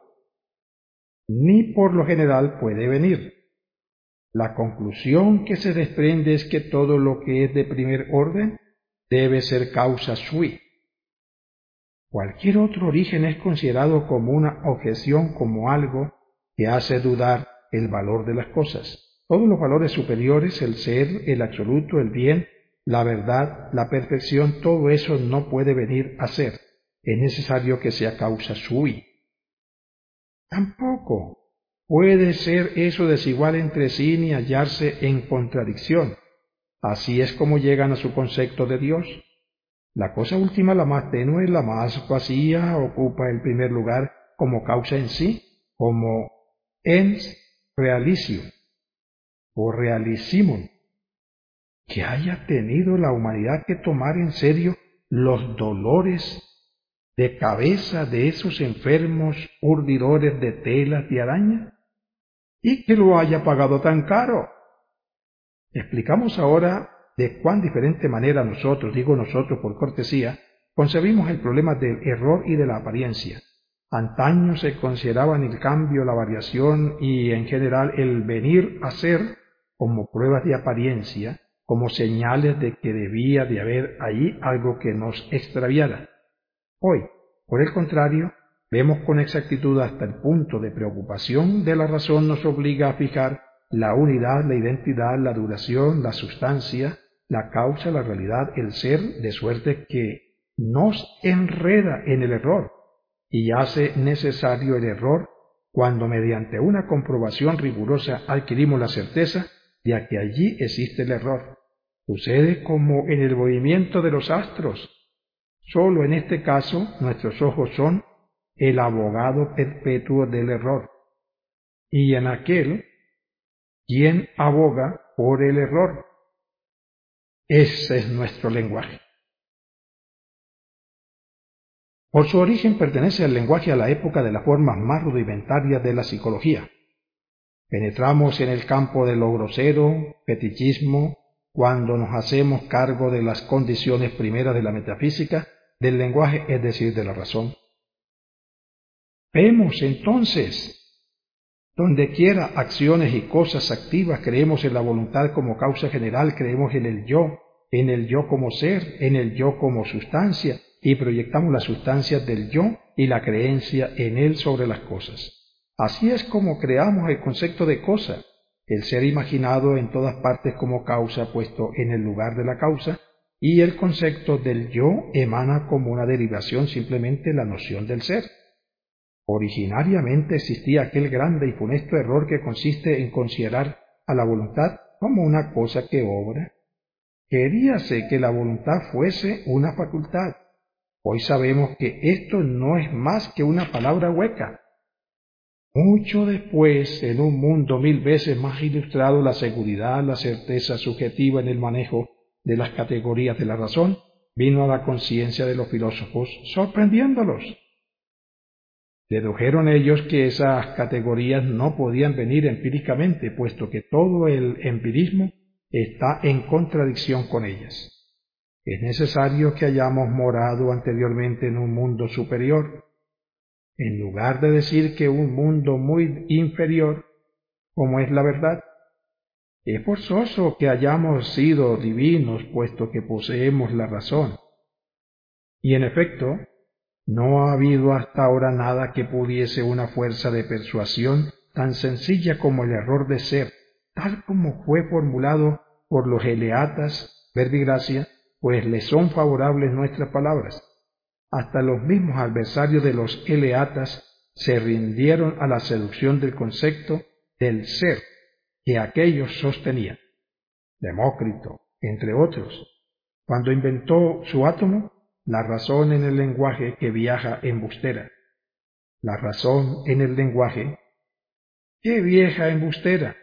ni por lo general puede venir. La conclusión que se desprende es que todo lo que es de primer orden debe ser causa sui. Cualquier otro origen es considerado como una objeción, como algo que hace dudar el valor de las cosas. Todos los valores superiores, el ser, el absoluto, el bien, la verdad, la perfección, todo eso no puede venir a ser. Es necesario que sea causa sui. Tampoco puede ser eso desigual entre sí ni hallarse en contradicción. Así es como llegan a su concepto de Dios. La cosa última, la más tenue, la más vacía, ocupa el primer lugar como causa en sí, como ens realitio o realissimum, que haya tenido la humanidad que tomar en serio los dolores de cabeza de esos enfermos urdidores de telas de araña, y que lo haya pagado tan caro. Explicamos ahora de cuán diferente manera nosotros, digo nosotros por cortesía, concebimos el problema del error y de la apariencia. Antaño se consideraban el cambio, la variación y en general el venir a ser como pruebas de apariencia, como señales de que debía de haber allí algo que nos extraviara. Hoy, por el contrario, vemos con exactitud hasta el punto de preocupación de la razón nos obliga a fijar la unidad, la identidad, la duración, la sustancia, la causa, la realidad, el ser, de suerte que nos enreda en el error y hace necesario el error cuando mediante una comprobación rigurosa adquirimos la certeza de que allí existe el error. Sucede como en el movimiento de los astros. Solo en este caso nuestros ojos son el abogado perpetuo del error, y en aquel quien aboga por el error. Ese es nuestro lenguaje. Por su origen pertenece el lenguaje a la época de las formas más rudimentarias de la psicología. Penetramos en el campo de lo grosero, fetichismo, cuando nos hacemos cargo de las condiciones primeras de la metafísica, del lenguaje, es decir, de la razón. Vemos entonces, donde quiera acciones y cosas activas, creemos en la voluntad como causa general, creemos en el yo como ser, en el yo como sustancia, y proyectamos las sustancias del yo y la creencia en él sobre las cosas. Así es como creamos el concepto de cosa, el ser imaginado en todas partes como causa puesto en el lugar de la causa, y el concepto del yo emana como una derivación simplemente la noción del ser. Originariamente existía aquel grande y funesto error que consiste en considerar a la voluntad como una cosa que obra. queríase que la voluntad fuese una facultad. Hoy sabemos que esto no es más que una palabra hueca. Mucho después, en un mundo 1000 veces más ilustrado, la seguridad, la certeza subjetiva en el manejo de las categorías de la razón, vino a la conciencia de los filósofos, sorprendiéndolos. Dedujeron ellos que esas categorías no podían venir empíricamente, puesto que todo el empirismo está en contradicción con ellas. Es necesario que hayamos morado anteriormente en un mundo superior, en lugar de decir que un mundo muy inferior, como es la verdad. Es forzoso que hayamos sido divinos, puesto que poseemos la razón. Y en efecto, no ha habido hasta ahora nada que pudiese una fuerza de persuasión tan sencilla como el error de ser, tal como fue formulado por los eleatas, verbigracia, pues les son favorables nuestras palabras. Hasta los mismos adversarios de los eleatas se rindieron a la seducción del concepto del ser que aquellos sostenían. Demócrito, entre otros, cuando inventó su átomo, la razón en el lenguaje que viaja embustera. La razón en el lenguaje que viaja embustera.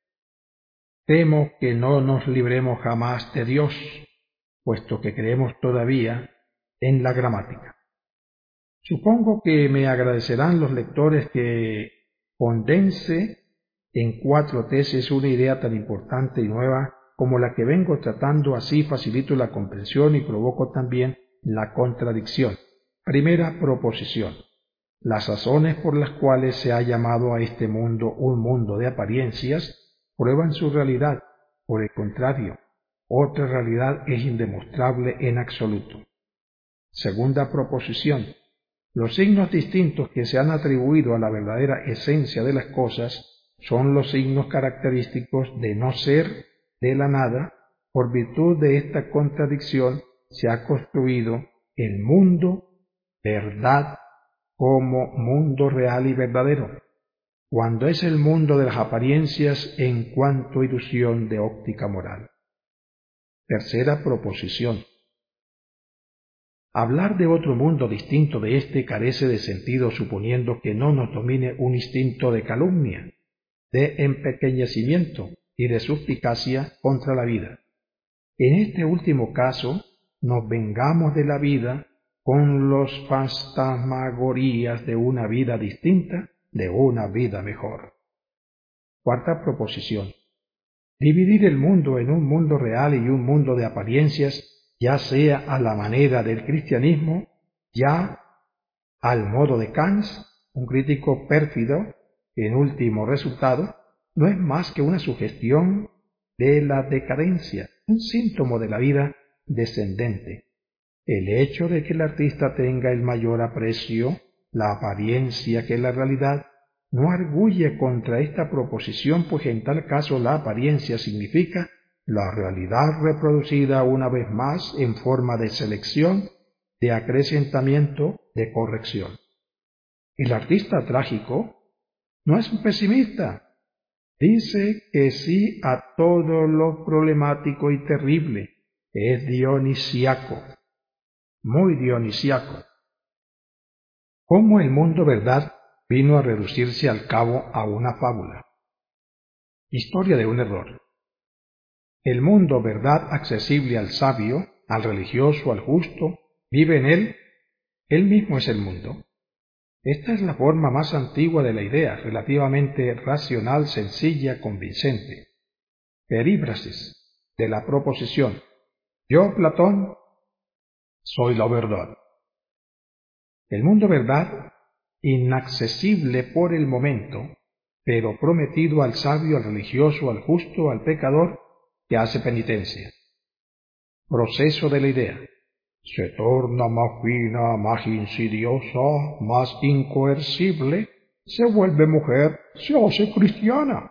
Temo que no nos libremos jamás de Dios, puesto que creemos todavía en la gramática. Supongo que me agradecerán los lectores que condense en 4 tesis una idea tan importante y nueva como la que vengo tratando, así facilito la comprensión y provoco también la contradicción. Primera proposición. Las razones por las cuales se ha llamado a este mundo un mundo de apariencias prueban su realidad. Por el contrario, otra realidad es indemostrable en absoluto. Segunda proposición. Los signos distintos que se han atribuido a la verdadera esencia de las cosas son los signos característicos de no ser de la nada. Por virtud de esta contradicción se ha construido el mundo verdad como mundo real y verdadero, cuando es el mundo de las apariencias en cuanto ilusión de óptica moral. Tercera proposición. Hablar de otro mundo distinto de este carece de sentido suponiendo que no nos domine un instinto de calumnia, de empequeñecimiento y de suspicacia contra la vida. En este último caso, nos vengamos de la vida con los fantasmagorías de una vida distinta, de una vida mejor. Cuarta proposición. Dividir el mundo en un mundo real y un mundo de apariencias, ya sea a la manera del cristianismo, ya al modo de Kant, un crítico pérfido, en último resultado, no es más que una sugestión de la decadencia, un síntoma de la vida descendente. El hecho de que el artista tenga el mayor aprecio, la apariencia que la realidad, no arguye contra esta proposición, pues en tal caso la apariencia significa la realidad reproducida una vez más en forma de selección, de acrecentamiento, de corrección. El artista trágico no es un pesimista. Dice que sí a todo lo problemático y terrible. Es dionisiaco, muy dionisiaco. Cómo el mundo verdad vino a reducirse al cabo a una fábula. Historia de un error. El mundo verdad accesible al sabio, al religioso, al justo, vive en él mismo es el mundo. Esta es la forma más antigua de la idea, relativamente racional, sencilla, convincente. Perífrasis de la proposición. Yo, Platón, soy la verdad. El mundo verdad, inaccesible por el momento, pero prometido al sabio, al religioso, al justo, al pecador que hace penitencia. Proceso de la idea. Se torna más fina, más insidiosa, más incoercible, se vuelve mujer, se hace cristiana.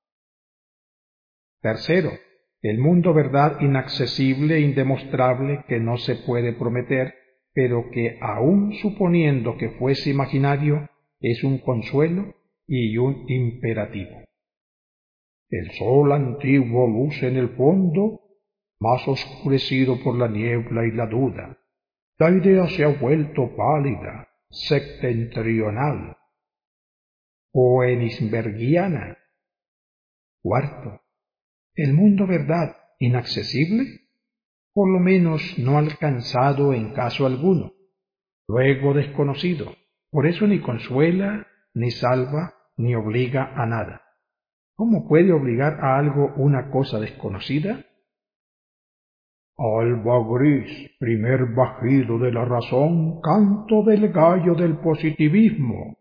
Tercero, el mundo verdad inaccesible, indemostrable, que no se puede prometer, pero que aun suponiendo que fuese imaginario, es un consuelo y un imperativo. El sol antiguo luce en el fondo, más oscurecido por la niebla y la duda. La idea se ha vuelto pálida, septentrional, koenigsbergiana. Cuarto, el mundo verdad inaccesible, por lo menos no alcanzado en caso alguno. Luego desconocido, por eso ni consuela, ni salva, ni obliga a nada. ¿Cómo puede obligar a algo una cosa desconocida? Alba gris, primer bajido de la razón, canto del gallo del positivismo.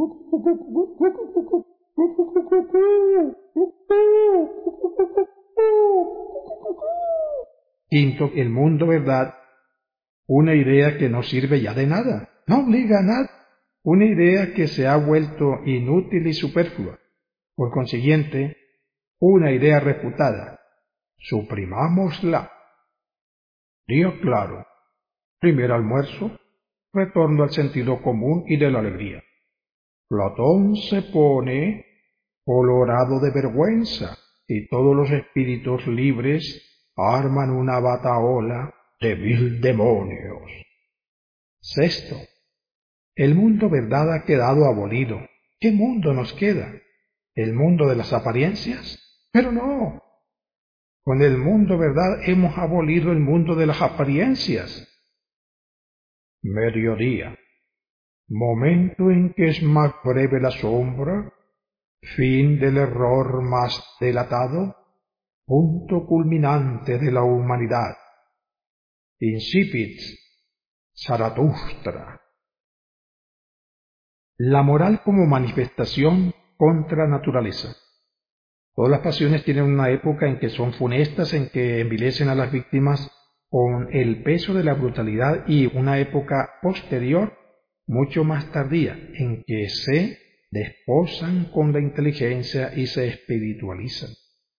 Quinto, el mundo verdad, una idea que no sirve ya de nada, no obliga a nada, una idea que se ha vuelto inútil y superflua. Por consiguiente, una idea refutada. Suprimámosla. Día claro. Primer almuerzo. Retorno al sentido común y de la alegría. Platón se pone colorado de vergüenza y todos los espíritus libres arman una batahola de 1000 demonios. Sexto, el mundo verdad ha quedado abolido. ¿Qué mundo nos queda? ¿El mundo de las apariencias? Pero no. Con el mundo verdad hemos abolido el mundo de las apariencias. Mediodía, momento en que es más breve la sombra, fin del error más delatado, punto culminante de la humanidad. Incipit Zaratustra. La moral como manifestación contra naturaleza. Todas las pasiones tienen una época en que son funestas, en que envilecen a las víctimas con el peso de la brutalidad, y una época posterior, mucho más tardía, en que se desposan con la inteligencia y se espiritualizan.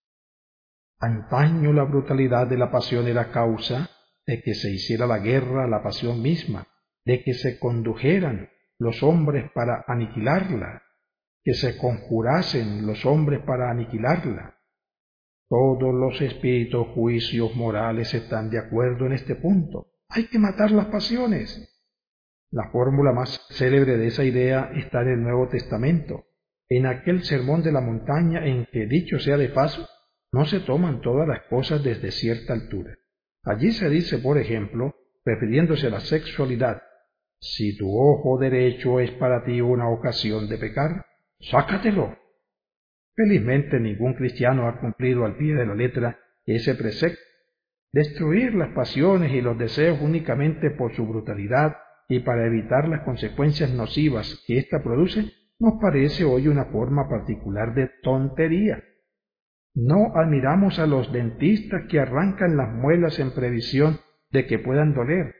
Antaño la brutalidad de la pasión era causa de que se hiciera la guerra a la pasión misma, de que se condujeran los hombres para aniquilarla, que se conjurasen los hombres para aniquilarla. Todos los espíritus, juicios morales están de acuerdo en este punto. Hay que matar las pasiones. La fórmula más célebre de esa idea está en el Nuevo Testamento, en aquel sermón de la montaña en que, dicho sea de paso, no se toman todas las cosas desde cierta altura. Allí se dice, por ejemplo, refiriéndose a la sexualidad: si tu ojo derecho es para ti una ocasión de pecar, sácatelo. Felizmente ningún cristiano ha cumplido al pie de la letra ese precepto. Destruir las pasiones y los deseos únicamente por su brutalidad y para evitar las consecuencias nocivas que ésta produce nos parece hoy una forma particular de tontería. No admiramos a los dentistas que arrancan las muelas en previsión de que puedan doler.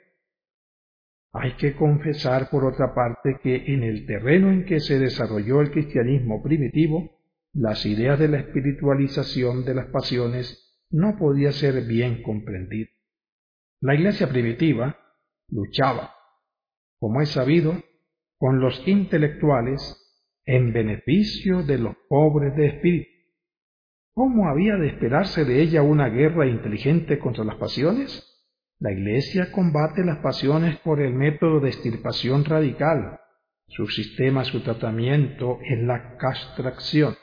Hay que confesar, por otra parte, que en el terreno en que se desarrolló el cristianismo primitivo, las ideas de la espiritualización de las pasiones no podía ser bien comprendida. La Iglesia primitiva luchaba, como es sabido, con los intelectuales en beneficio de los pobres de espíritu. ¿Cómo había de esperarse de ella una guerra inteligente contra las pasiones? La Iglesia combate las pasiones por el método de extirpación radical. Su sistema, su tratamiento es la castración.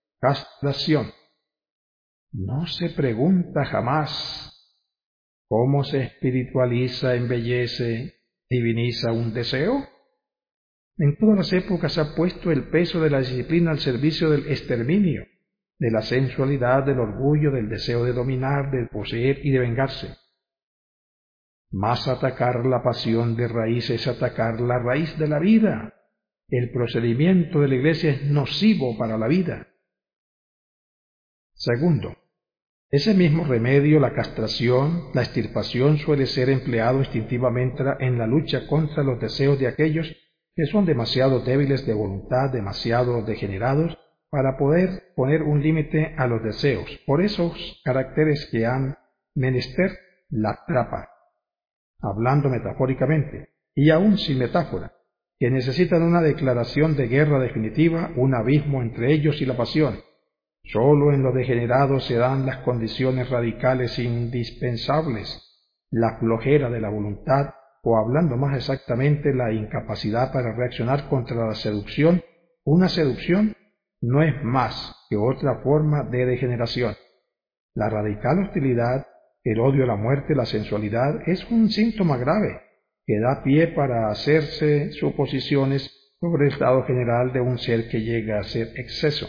No se pregunta jamás cómo se espiritualiza, embellece, diviniza un deseo. En todas las épocas ha puesto el peso de la disciplina al servicio del exterminio, de la sensualidad, del orgullo, del deseo de dominar, de poseer y de vengarse. Más atacar la pasión de raíz es atacar la raíz de la vida. El procedimiento de la Iglesia es nocivo para la vida. Segundo, ese mismo remedio, la castración, la extirpación, suele ser empleado instintivamente en la lucha contra los deseos de aquellos que son demasiado débiles de voluntad, demasiado degenerados, para poder poner un límite a los deseos, por esos caracteres que han menester la trapa, hablando metafóricamente, y aún sin metáfora, que necesitan una declaración de guerra definitiva, un abismo entre ellos y la pasión, Sólo en los degenerados se dan las condiciones radicales indispensables, la flojera de la voluntad, o hablando más exactamente, la incapacidad para reaccionar contra la seducción. Una seducción no es más que otra forma de degeneración. La radical hostilidad, el odio a la muerte, la sensualidad, es un síntoma grave que da pie para hacerse suposiciones sobre el estado general de un ser que llega a ser exceso.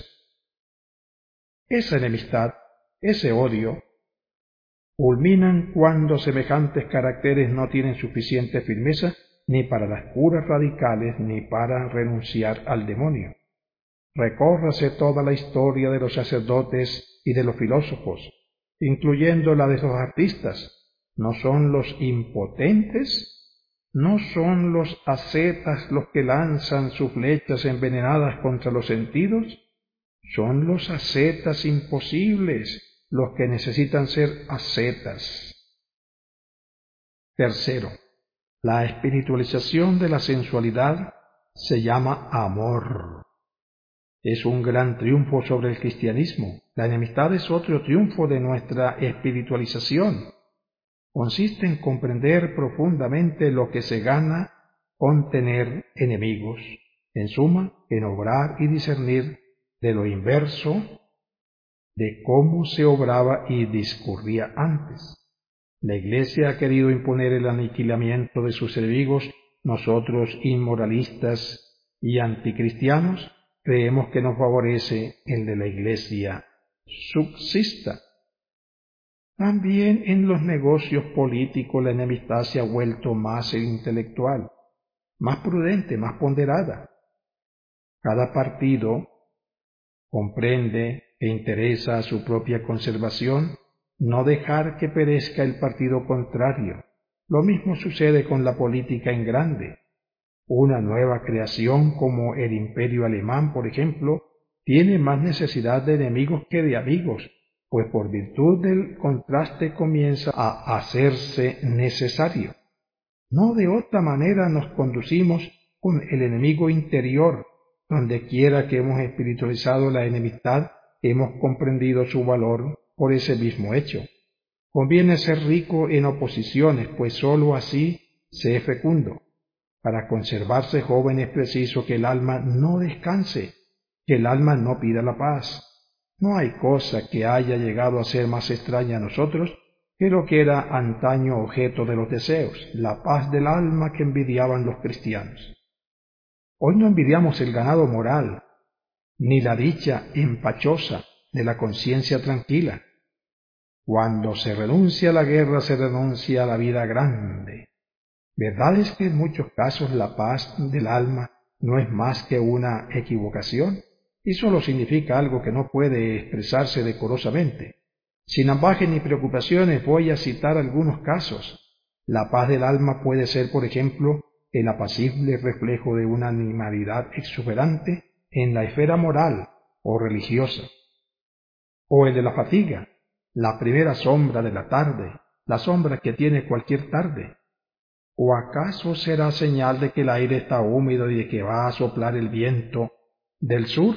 Esa enemistad, ese odio, culminan cuando semejantes caracteres no tienen suficiente firmeza ni para las curas radicales ni para renunciar al demonio. Recórrase toda la historia de los sacerdotes y de los filósofos, incluyendo la de los artistas. ¿No son los impotentes? ¿No son los ascetas los que lanzan sus flechas envenenadas contra los sentidos? Son los ascetas imposibles los que necesitan ser ascetas. Tercero, la espiritualización de la sensualidad se llama amor. Es un gran triunfo sobre el cristianismo. La enemistad es otro triunfo de nuestra espiritualización. Consiste en comprender profundamente lo que se gana con tener enemigos. En suma, en obrar y discernir de lo inverso de cómo se obraba y discurría antes. La Iglesia ha querido imponer el aniquilamiento de sus enemigos. Nosotros, inmoralistas y anticristianos, creemos que nos favorece el de la Iglesia subsista. También en los negocios políticos la enemistad se ha vuelto más intelectual, más prudente, más ponderada. Cada partido comprende e interesa a su propia conservación, no dejar que perezca el partido contrario. Lo mismo sucede con la política en grande. Una nueva creación como el Imperio Alemán, por ejemplo, tiene más necesidad de enemigos que de amigos, pues por virtud del contraste comienza a hacerse necesario. No de otra manera nos conducimos con el enemigo interior. Donde quiera que hemos espiritualizado la enemistad, hemos comprendido su valor por ese mismo hecho. Conviene ser rico en oposiciones, pues sólo así se es fecundo. Para conservarse joven es preciso que el alma no descanse, que el alma no pida la paz. No hay cosa que haya llegado a ser más extraña a nosotros que lo que era antaño objeto de los deseos, la paz del alma que envidiaban los cristianos. Hoy no envidiamos el ganado moral, ni la dicha empachosa de la conciencia tranquila. Cuando se renuncia a la guerra, se renuncia a la vida grande. ¿Verdad es que en muchos casos la paz del alma no es más que una equivocación? Y solo significa algo que no puede expresarse decorosamente. Sin ambajes ni preocupaciones voy a citar algunos casos. La paz del alma puede ser, por ejemplo, el apacible reflejo de una animalidad exuberante en la esfera moral o religiosa, o el de la fatiga, la primera sombra de la tarde, la sombra que tiene cualquier tarde. ¿O acaso será señal de que el aire está húmedo y de que va a soplar el viento del sur?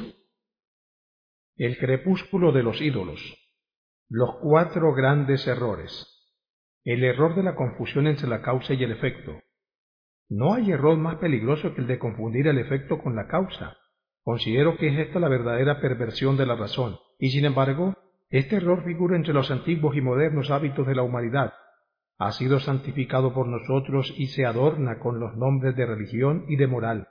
El crepúsculo de los ídolos. Los 4 grandes errores. El error de la confusión entre la causa y el efecto. No hay error más peligroso que el de confundir el efecto con la causa. Considero que es esta la verdadera perversión de la razón, y sin embargo, este error figura entre los antiguos y modernos hábitos de la humanidad. Ha sido santificado por nosotros y se adorna con los nombres de religión y de moral.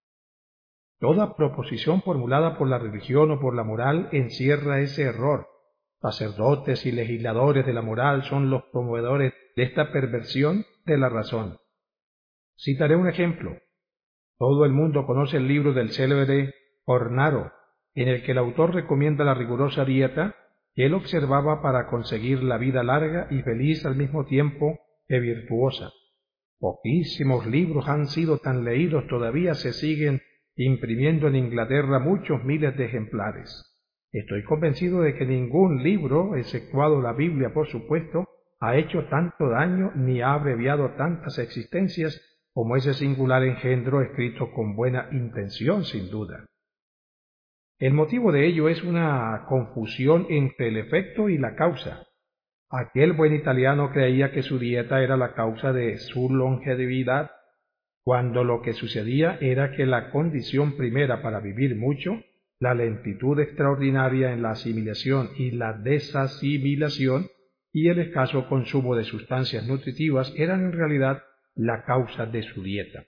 Toda proposición formulada por la religión o por la moral encierra ese error. Sacerdotes y legisladores de la moral son los promovedores de esta perversión de la razón. Citaré un ejemplo. Todo el mundo conoce el libro del célebre Cornaro, en el que el autor recomienda la rigurosa dieta que él observaba para conseguir la vida larga y feliz al mismo tiempo que virtuosa. Poquísimos libros han sido tan leídos, todavía se siguen imprimiendo en Inglaterra muchos miles de ejemplares. Estoy convencido de que ningún libro, exceptuado la Biblia por supuesto, ha hecho tanto daño ni ha abreviado tantas existencias como ese singular engendro escrito con buena intención sin duda. El motivo de ello es una confusión entre el efecto y la causa. Aquel buen italiano creía que su dieta era la causa de su longevidad, cuando lo que sucedía era que la condición primera para vivir mucho, la lentitud extraordinaria en la asimilación y la desasimilación, y el escaso consumo de sustancias nutritivas eran en realidad la causa de su dieta.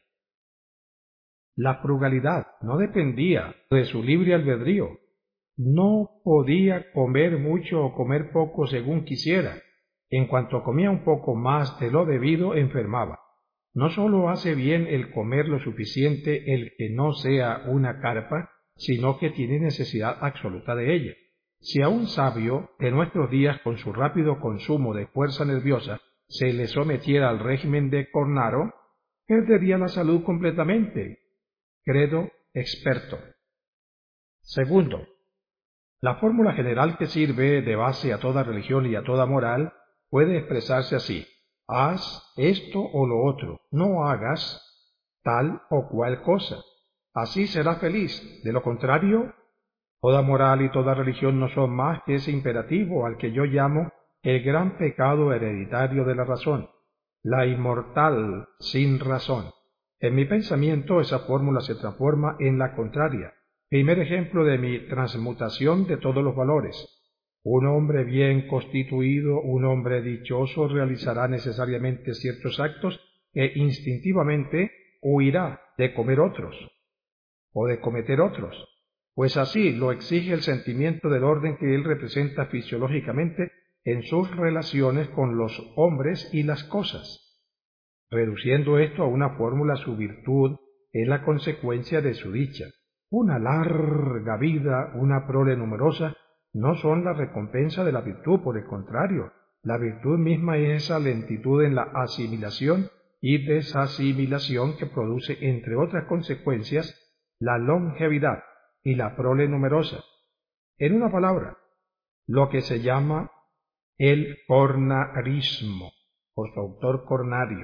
La frugalidad no dependía de su libre albedrío. No podía comer mucho o comer poco según quisiera. En cuanto comía un poco más de lo debido, enfermaba. No sólo hace bien el comer lo suficiente el que no sea una carpa, sino que tiene necesidad absoluta de ella. Si a un sabio de nuestros días, con su rápido consumo de fuerza nerviosa, se le sometiera al régimen de Cornaro, perdería la salud completamente. Credo experto. Segundo, la fórmula general que sirve de base a toda religión y a toda moral puede expresarse así: haz esto o lo otro, no hagas tal o cual cosa. Así serás feliz. De lo contrario, toda moral y toda religión no son más que ese imperativo al que yo llamo el gran pecado hereditario de la razón, la inmortal sin razón. En mi pensamiento esa fórmula se transforma en la contraria. Primer ejemplo de mi transmutación de todos los valores. Un hombre bien constituido, un hombre dichoso, realizará necesariamente ciertos actos e instintivamente huirá de comer otros o de cometer otros, pues así lo exige el sentimiento del orden que él representa fisiológicamente en sus relaciones con los hombres y las cosas. Reduciendo esto a una fórmula, su virtud es la consecuencia de su dicha. Una larga vida, una prole numerosa, no son la recompensa de la virtud, por el contrario, la virtud misma es esa lentitud en la asimilación y desasimilación que produce, entre otras consecuencias, la longevidad y la prole numerosa. En una palabra, lo que se llama el cornarismo, por su autor Cornario.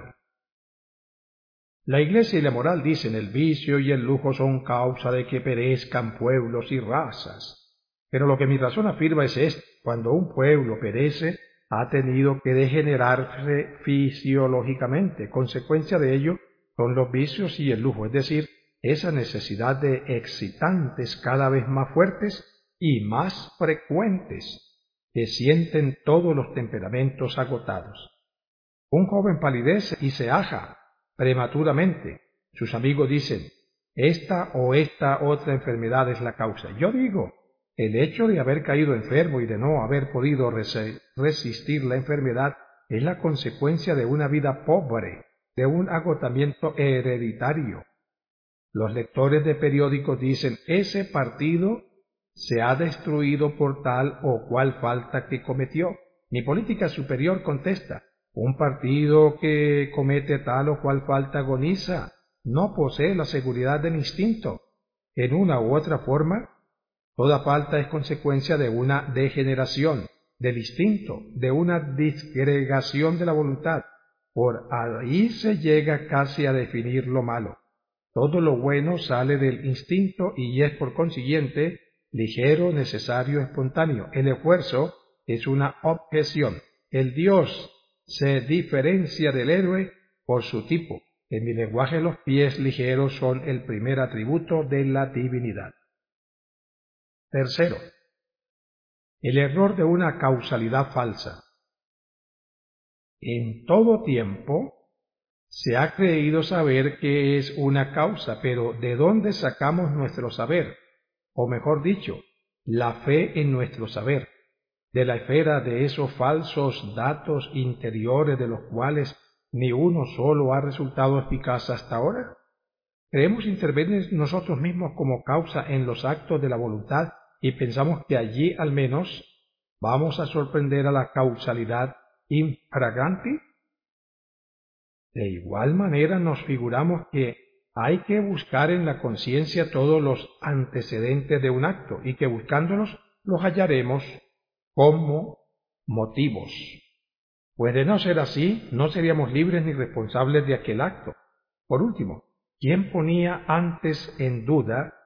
La Iglesia y la moral dicen: el vicio y el lujo son causa de que perezcan pueblos y razas. Pero lo que mi razón afirma es esto: cuando un pueblo perece, ha tenido que degenerarse fisiológicamente. Consecuencia de ello son los vicios y el lujo, es decir, esa necesidad de excitantes cada vez más fuertes y más frecuentes que sienten todos los temperamentos agotados. Un joven palidece y se aja prematuramente. Sus amigos dicen: esta o esta otra enfermedad es la causa. Yo digo: el hecho de haber caído enfermo y de no haber podido resistir la enfermedad es la consecuencia de una vida pobre, de un agotamiento hereditario. Los lectores de periódicos dicen: ese partido se ha destruido por tal o cual falta que cometió. Mi política superior contesta: un partido que comete tal o cual falta agoniza, no posee la seguridad del instinto. En una u otra forma, toda falta es consecuencia de una degeneración del instinto, de una disgregación de la voluntad. Por ahí se llega casi a definir lo malo. Todo lo bueno sale del instinto y es por consiguiente ligero, necesario, espontáneo. El esfuerzo es una objeción. El Dios se diferencia del héroe por su tipo. En mi lenguaje, los pies ligeros son el primer atributo de la divinidad. Tercero, el error de una causalidad falsa. En todo tiempo se ha creído saber qué es una causa, pero ¿de dónde sacamos nuestro saber? O mejor dicho, la fe en nuestro saber. De la esfera de esos falsos datos interiores de los cuales ni uno solo ha resultado eficaz hasta ahora. Creemos intervenir nosotros mismos como causa en los actos de la voluntad y pensamos que allí al menos vamos a sorprender a la causalidad infraganti. De igual manera nos figuramos que hay que buscar en la conciencia todos los antecedentes de un acto y que buscándolos los hallaremos como motivos. Pues de no ser así, no seríamos libres ni responsables de aquel acto. Por último, ¿quién ponía antes en duda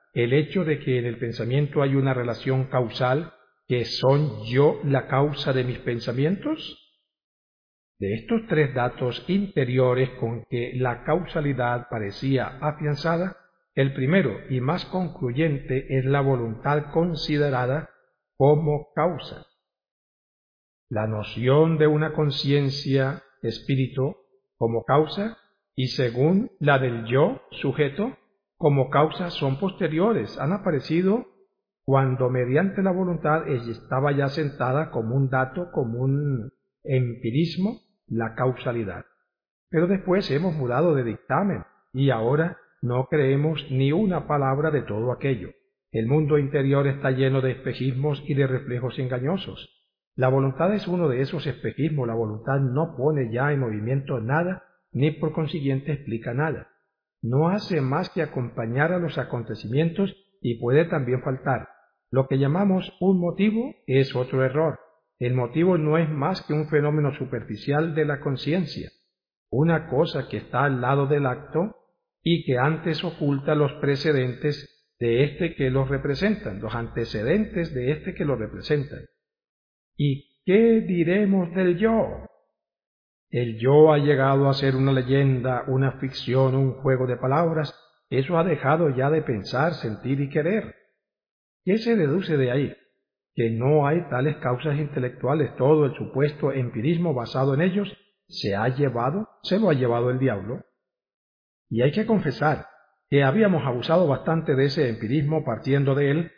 el hecho de que en el pensamiento hay una relación causal, que son yo la causa de mis pensamientos? De estos tres datos interiores con que la causalidad parecía afianzada, el primero y más concluyente es la voluntad considerada como causa. La noción de una conciencia, espíritu, como causa, y según la del yo, sujeto, como causa son posteriores, han aparecido cuando mediante la voluntad ella estaba ya sentada como un dato, como un empirismo, la causalidad. Pero después hemos mudado de dictamen y ahora no creemos ni una palabra de todo aquello. El mundo interior está lleno de espejismos y de reflejos engañosos. La voluntad es uno de esos espejismos. La voluntad no pone ya en movimiento nada, ni por consiguiente explica nada. No hace más que acompañar a los acontecimientos y puede también faltar. Lo que llamamos un motivo es otro error. El motivo no es más que un fenómeno superficial de la conciencia, una cosa que está al lado del acto y que antes oculta los precedentes de este que los representan, los antecedentes de este que los representan. ¿Y qué diremos del yo? El yo ha llegado a ser una leyenda, una ficción, un juego de palabras. Eso ha dejado ya de pensar, sentir y querer. ¿Qué se deduce de ahí? Que no hay tales causas intelectuales. Todo el supuesto empirismo basado en ellos se lo ha llevado el diablo. Y hay que confesar que habíamos abusado bastante de ese empirismo. Partiendo de él,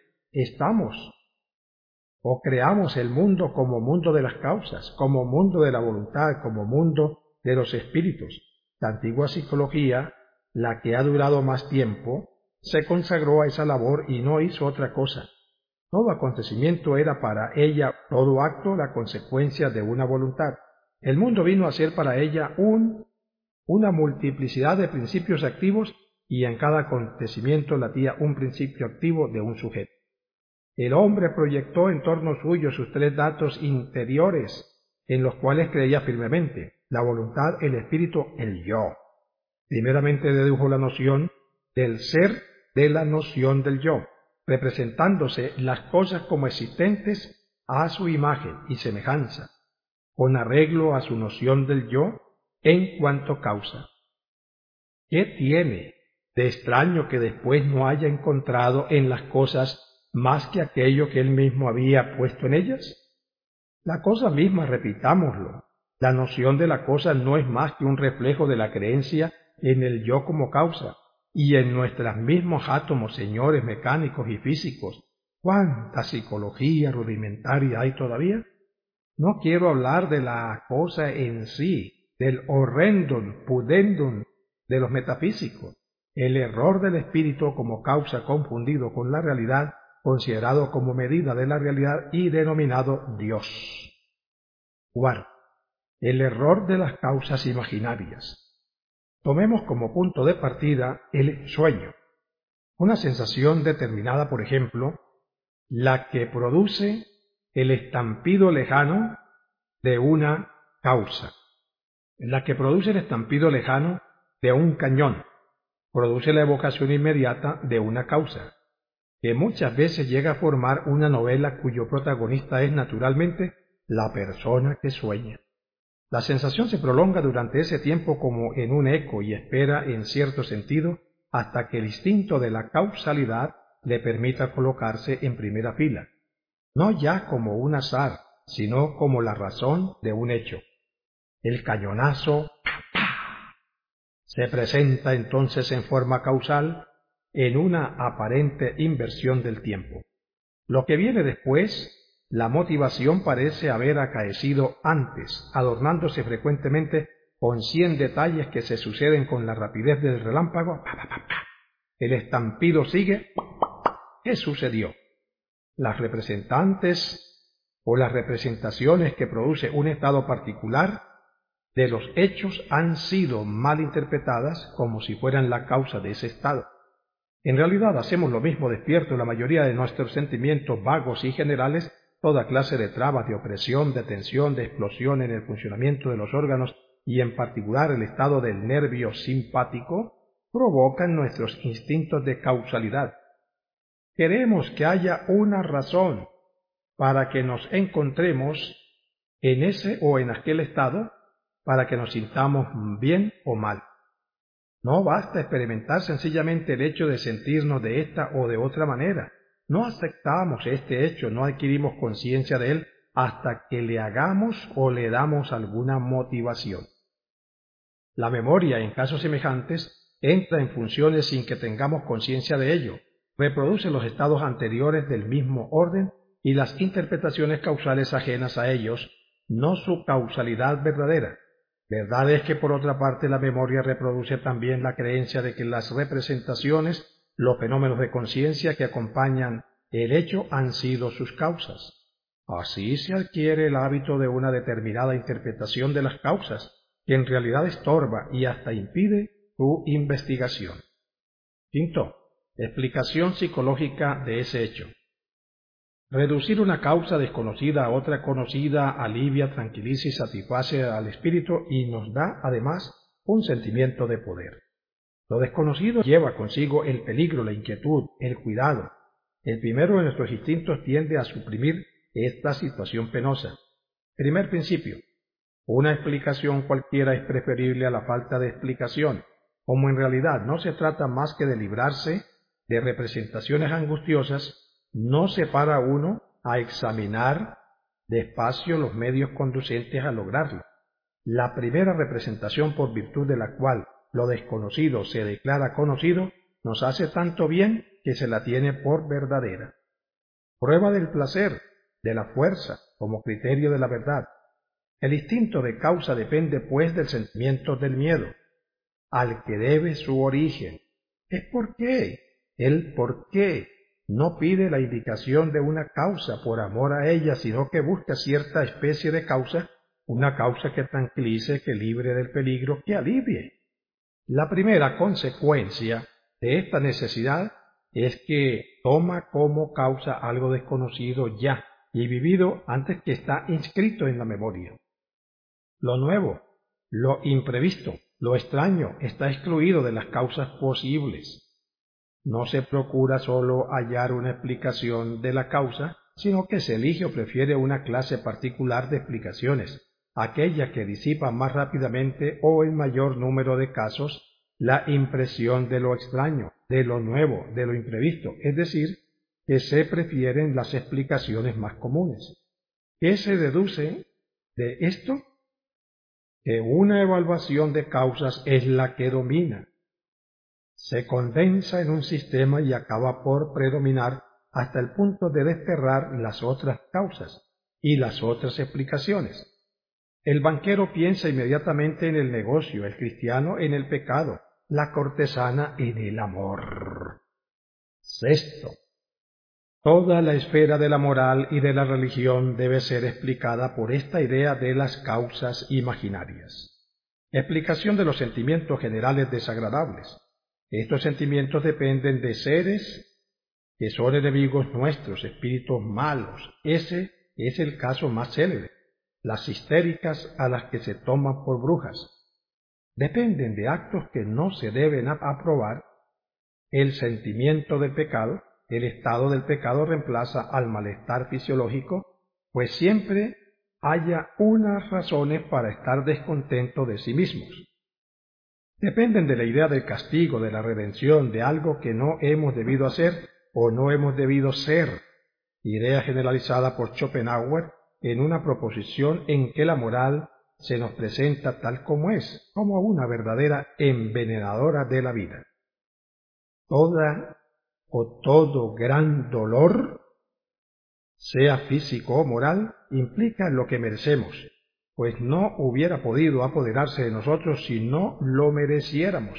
creamos el mundo como mundo de las causas, como mundo de la voluntad, como mundo de los espíritus. La antigua psicología, la que ha durado más tiempo, se consagró a esa labor y no hizo otra cosa. Todo acontecimiento era para ella, todo acto, la consecuencia de una voluntad. El mundo vino a ser para ella una multiplicidad de principios activos y en cada acontecimiento latía un principio activo de un sujeto. El hombre proyectó en torno suyo sus tres datos interiores en los cuales creía firmemente: la voluntad, el espíritu, el yo. Primeramente dedujo la noción del ser de la noción del yo, representándose las cosas como existentes a su imagen y semejanza, con arreglo a su noción del yo en cuanto causa. ¿Qué tiene de extraño que después no haya encontrado en las cosas más que aquello que él mismo había puesto en ellas? La cosa misma, repitámoslo, la noción de la cosa no es más que un reflejo de la creencia en el yo como causa, y en nuestros mismos átomos, señores mecánicos y físicos. ¿Cuánta psicología rudimentaria hay todavía? No quiero hablar de la cosa en sí, del horrendum, pudendum de los metafísicos, el error del espíritu como causa confundido con la realidad, considerado como medida de la realidad y denominado Dios. Cuarto, el error de las causas imaginarias. Tomemos como punto de partida el sueño, una sensación determinada, por ejemplo, la que produce el estampido lejano de una causa, la que produce el estampido lejano de un cañón, produce la evocación inmediata de una causa, que muchas veces llega a formar una novela cuyo protagonista es naturalmente la persona que sueña. La sensación se prolonga durante ese tiempo como en un eco y espera, en cierto sentido, hasta que el instinto de la causalidad le permita colocarse en primera fila, no ya como un azar, sino como la razón de un hecho. El cañonazo se presenta entonces en forma causal en una aparente inversión del tiempo. Lo que viene después, la motivación, parece haber acaecido antes, adornándose frecuentemente con 100 detalles que se suceden con la rapidez del relámpago. El estampido sigue. ¿Qué sucedió? Las representantes o las representaciones que produce un estado particular de los hechos han sido mal interpretadas como si fueran la causa de ese estado. En realidad hacemos lo mismo despierto. La mayoría de nuestros sentimientos vagos y generales, toda clase de trabas, de opresión, de tensión, de explosión en el funcionamiento de los órganos y en particular el estado del nervio simpático, provocan nuestros instintos de causalidad. Queremos que haya una razón para que nos encontremos en ese o en aquel estado, para que nos sintamos bien o mal. No basta experimentar sencillamente el hecho de sentirnos de esta o de otra manera. No aceptamos este hecho, no adquirimos conciencia de él hasta que le hagamos o le damos alguna motivación. La memoria, en casos semejantes, entra en funciones sin que tengamos conciencia de ello, reproduce los estados anteriores del mismo orden y las interpretaciones causales ajenas a ellos, no su causalidad verdadera. Verdad es que por otra parte la memoria reproduce también la creencia de que las representaciones, los fenómenos de conciencia que acompañan el hecho han sido sus causas. Así se adquiere el hábito de una determinada interpretación de las causas, que en realidad estorba y hasta impide su investigación. Quinto, explicación psicológica de ese hecho. Reducir una causa desconocida a otra conocida alivia, tranquiliza y satisface al espíritu y nos da, además, un sentimiento de poder. Lo desconocido lleva consigo el peligro, la inquietud, el cuidado. El primero de nuestros instintos tiende a suprimir esta situación penosa. Primer principio. Una explicación cualquiera es preferible a la falta de explicación, como en realidad no se trata más que de librarse de representaciones angustiosas. No se para uno a examinar despacio los medios conducentes a lograrlo. La primera representación por virtud de la cual lo desconocido se declara conocido nos hace tanto bien que se la tiene por verdadera. Prueba del placer, de la fuerza, como criterio de la verdad. El instinto de causa depende, pues, del sentimiento del miedo, al que debe su origen. Es por qué. El por qué no pide la indicación de una causa por amor a ella, sino que busca cierta especie de causa, una causa que tranquilice, que libre del peligro, que alivie. La primera consecuencia de esta necesidad es que toma como causa algo desconocido ya y vivido antes que está inscrito en la memoria. Lo nuevo, lo imprevisto, lo extraño está excluido de las causas posibles. No se procura sólo hallar una explicación de la causa, sino que se elige o prefiere una clase particular de explicaciones, aquella que disipa más rápidamente o en mayor número de casos la impresión de lo extraño, de lo nuevo, de lo imprevisto, es decir, que se prefieren las explicaciones más comunes. ¿Qué se deduce de esto? Que una evaluación de causas es la que domina. Se condensa en un sistema y acaba por predominar hasta el punto de desterrar las otras causas y las otras explicaciones. El banquero piensa inmediatamente en el negocio, el cristiano en el pecado, la cortesana en el amor. Sexto, toda la esfera de la moral y de la religión debe ser explicada por esta idea de las causas imaginarias. Explicación de los sentimientos generales desagradables. Estos sentimientos dependen de seres que son enemigos nuestros, espíritus malos. Ese es el caso más célebre. Las histéricas a las que se toman por brujas. Dependen de actos que no se deben aprobar. El sentimiento del pecado, el estado del pecado reemplaza al malestar fisiológico, pues siempre haya unas razones para estar descontento de sí mismos. Dependen de la idea del castigo, de la redención, de algo que no hemos debido hacer o no hemos debido ser, idea generalizada por Schopenhauer en una proposición en que la moral se nos presenta tal como es, como una verdadera envenenadora de la vida. Toda o todo gran dolor, sea físico o moral, implica lo que merecemos, pues no hubiera podido apoderarse de nosotros si no lo mereciéramos.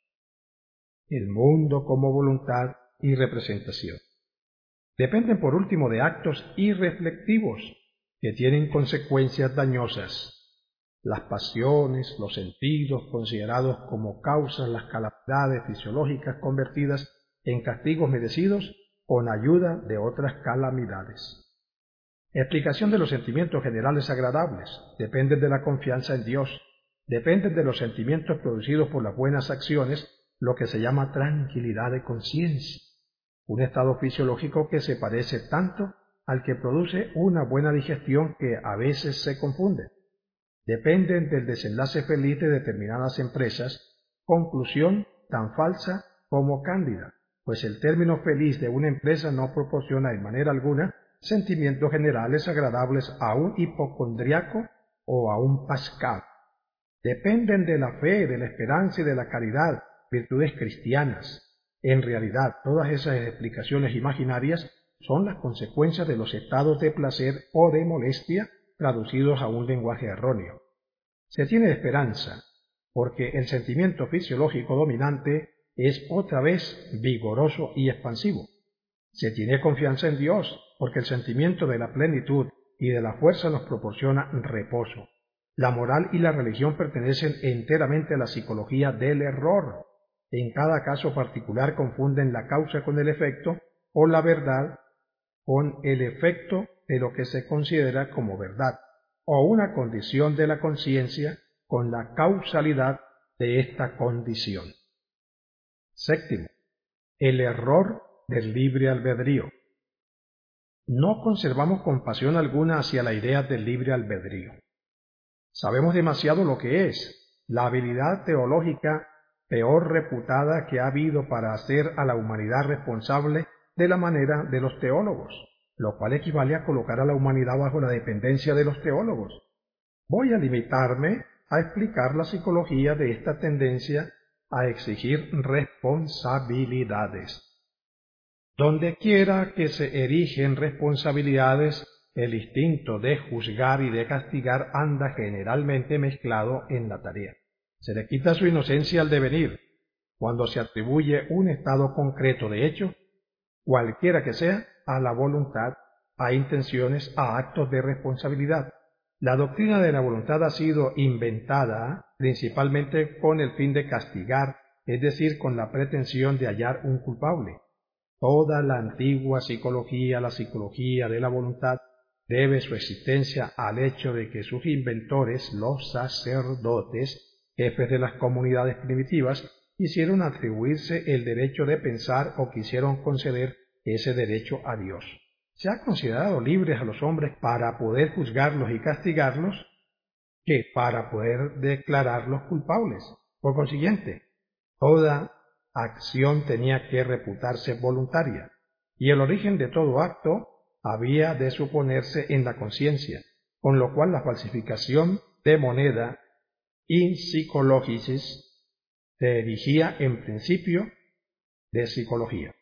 El mundo como voluntad y representación. Dependen por último de actos irreflectivos que tienen consecuencias dañosas. Las pasiones, los sentidos considerados como causas, las calamidades fisiológicas convertidas en castigos merecidos con ayuda de otras calamidades. Explicación de los sentimientos generales agradables. Dependen de la confianza en Dios. Dependen de los sentimientos producidos por las buenas acciones, lo que se llama tranquilidad de conciencia. un estado fisiológico que se parece tanto al que produce una buena digestión que a veces se confunde. Dependen del desenlace feliz de determinadas empresas, conclusión tan falsa como cándida, pues el término feliz de una empresa no proporciona de manera alguna sentimientos generales agradables a un hipocondriaco o a un Pascal. Dependen de la fe, de la esperanza y de la caridad, virtudes cristianas. En realidad, todas esas explicaciones imaginarias son las consecuencias de los estados de placer o de molestia traducidos a un lenguaje erróneo. Se tiene esperanza, porque el sentimiento fisiológico dominante es otra vez vigoroso y expansivo. Se tiene confianza en Dios, porque el sentimiento de la plenitud y de la fuerza nos proporciona reposo. La moral y la religión pertenecen enteramente a la psicología del error. En cada caso particular confunden la causa con el efecto o la verdad con el efecto de lo que se considera como verdad, o una condición de la conciencia con la causalidad de esta condición. Séptimo, el error del libre albedrío. No conservamos compasión alguna hacia la idea del libre albedrío. Sabemos demasiado lo que es, la habilidad teológica peor reputada que ha habido para hacer a la humanidad responsable de la manera de los teólogos, lo cual equivale a colocar a la humanidad bajo la dependencia de los teólogos. Voy a limitarme a explicar la psicología de esta tendencia a exigir responsabilidades. Donde quiera que se erigen responsabilidades, el instinto de juzgar y de castigar anda generalmente mezclado en la tarea. Se le quita su inocencia al devenir, cuando se atribuye un estado concreto de hecho, cualquiera que sea, a la voluntad, a intenciones, a actos de responsabilidad. La doctrina de la voluntad ha sido inventada principalmente con el fin de castigar, es decir, con la pretensión de hallar un culpable. Toda la antigua psicología, la psicología de la voluntad, debe su existencia al hecho de que sus inventores, los sacerdotes, jefes de las comunidades primitivas, quisieron atribuirse el derecho de pensar o quisieron conceder ese derecho a Dios. Se ha considerado libres a los hombres para poder juzgarlos y castigarlos que para poder declararlos culpables. Por consiguiente, toda acción tenía que reputarse voluntaria, y el origen de todo acto había de suponerse en la conciencia, con lo cual la falsificación de moneda in psychologicis se erigía en principio de psicología.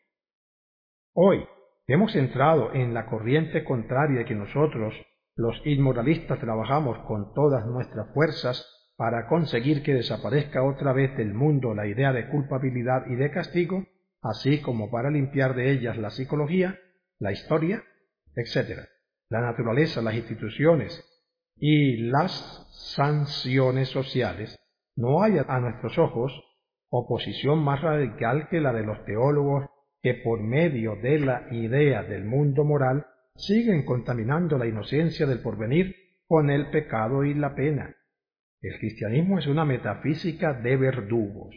Hoy hemos entrado en la corriente contraria que nosotros, los inmoralistas, trabajamos con todas nuestras fuerzas para conseguir que desaparezca otra vez del mundo la idea de culpabilidad y de castigo, así como para limpiar de ellas la psicología, la historia, etc., la naturaleza, las instituciones y las sanciones sociales. No hay a nuestros ojos oposición más radical que la de los teólogos que por medio de la idea del mundo moral siguen contaminando la inocencia del porvenir con el pecado y la pena. El cristianismo es una metafísica de verdugos.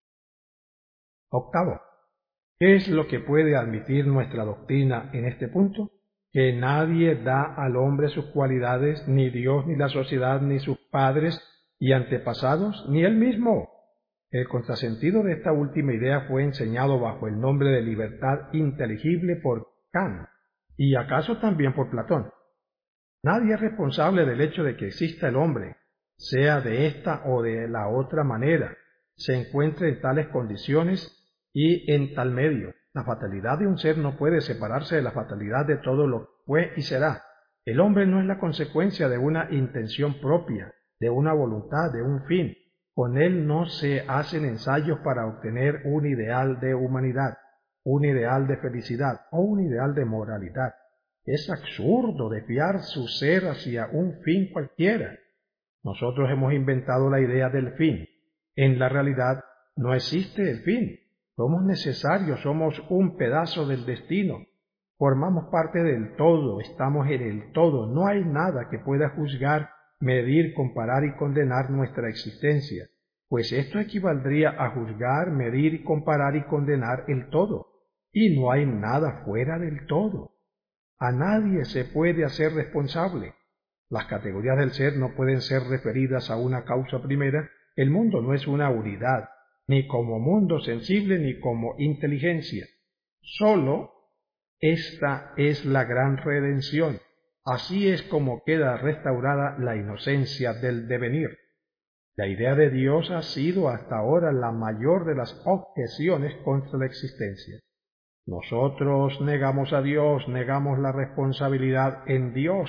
Octavo, ¿qué es lo que puede admitir nuestra doctrina en este punto? Que nadie da al hombre sus cualidades, ni Dios, ni la sociedad, ni sus padres y antepasados, ni él mismo. El contrasentido de esta última idea fue enseñado bajo el nombre de libertad inteligible por Kant, y acaso también por Platón. Nadie es responsable del hecho de que exista el hombre, sea de esta o de la otra manera, se encuentre en tales condiciones y en tal medio. La fatalidad de un ser no puede separarse de la fatalidad de todo lo que fue y será. El hombre no es la consecuencia de una intención propia, de una voluntad, de un fin. Con él no se hacen ensayos para obtener un ideal de humanidad, un ideal de felicidad o un ideal de moralidad. Es absurdo desviar su ser hacia un fin cualquiera. Nosotros hemos inventado la idea del fin. En la realidad no existe el fin. Somos necesarios, somos un pedazo del destino. Formamos parte del todo, estamos en el todo. No hay nada que pueda juzgar, medir, comparar y condenar nuestra existencia, pues esto equivaldría a juzgar, medir, comparar y condenar el todo. y no hay nada fuera del todo. A nadie se puede hacer responsable. Las categorías del ser no pueden ser referidas a una causa primera. El mundo no es una unidad, ni como mundo sensible ni como inteligencia. Solo esta es la gran redención. Así es como queda restaurada la inocencia del devenir. La idea de Dios ha sido hasta ahora la mayor de las objeciones contra la existencia. Nosotros negamos a Dios, negamos la responsabilidad en Dios,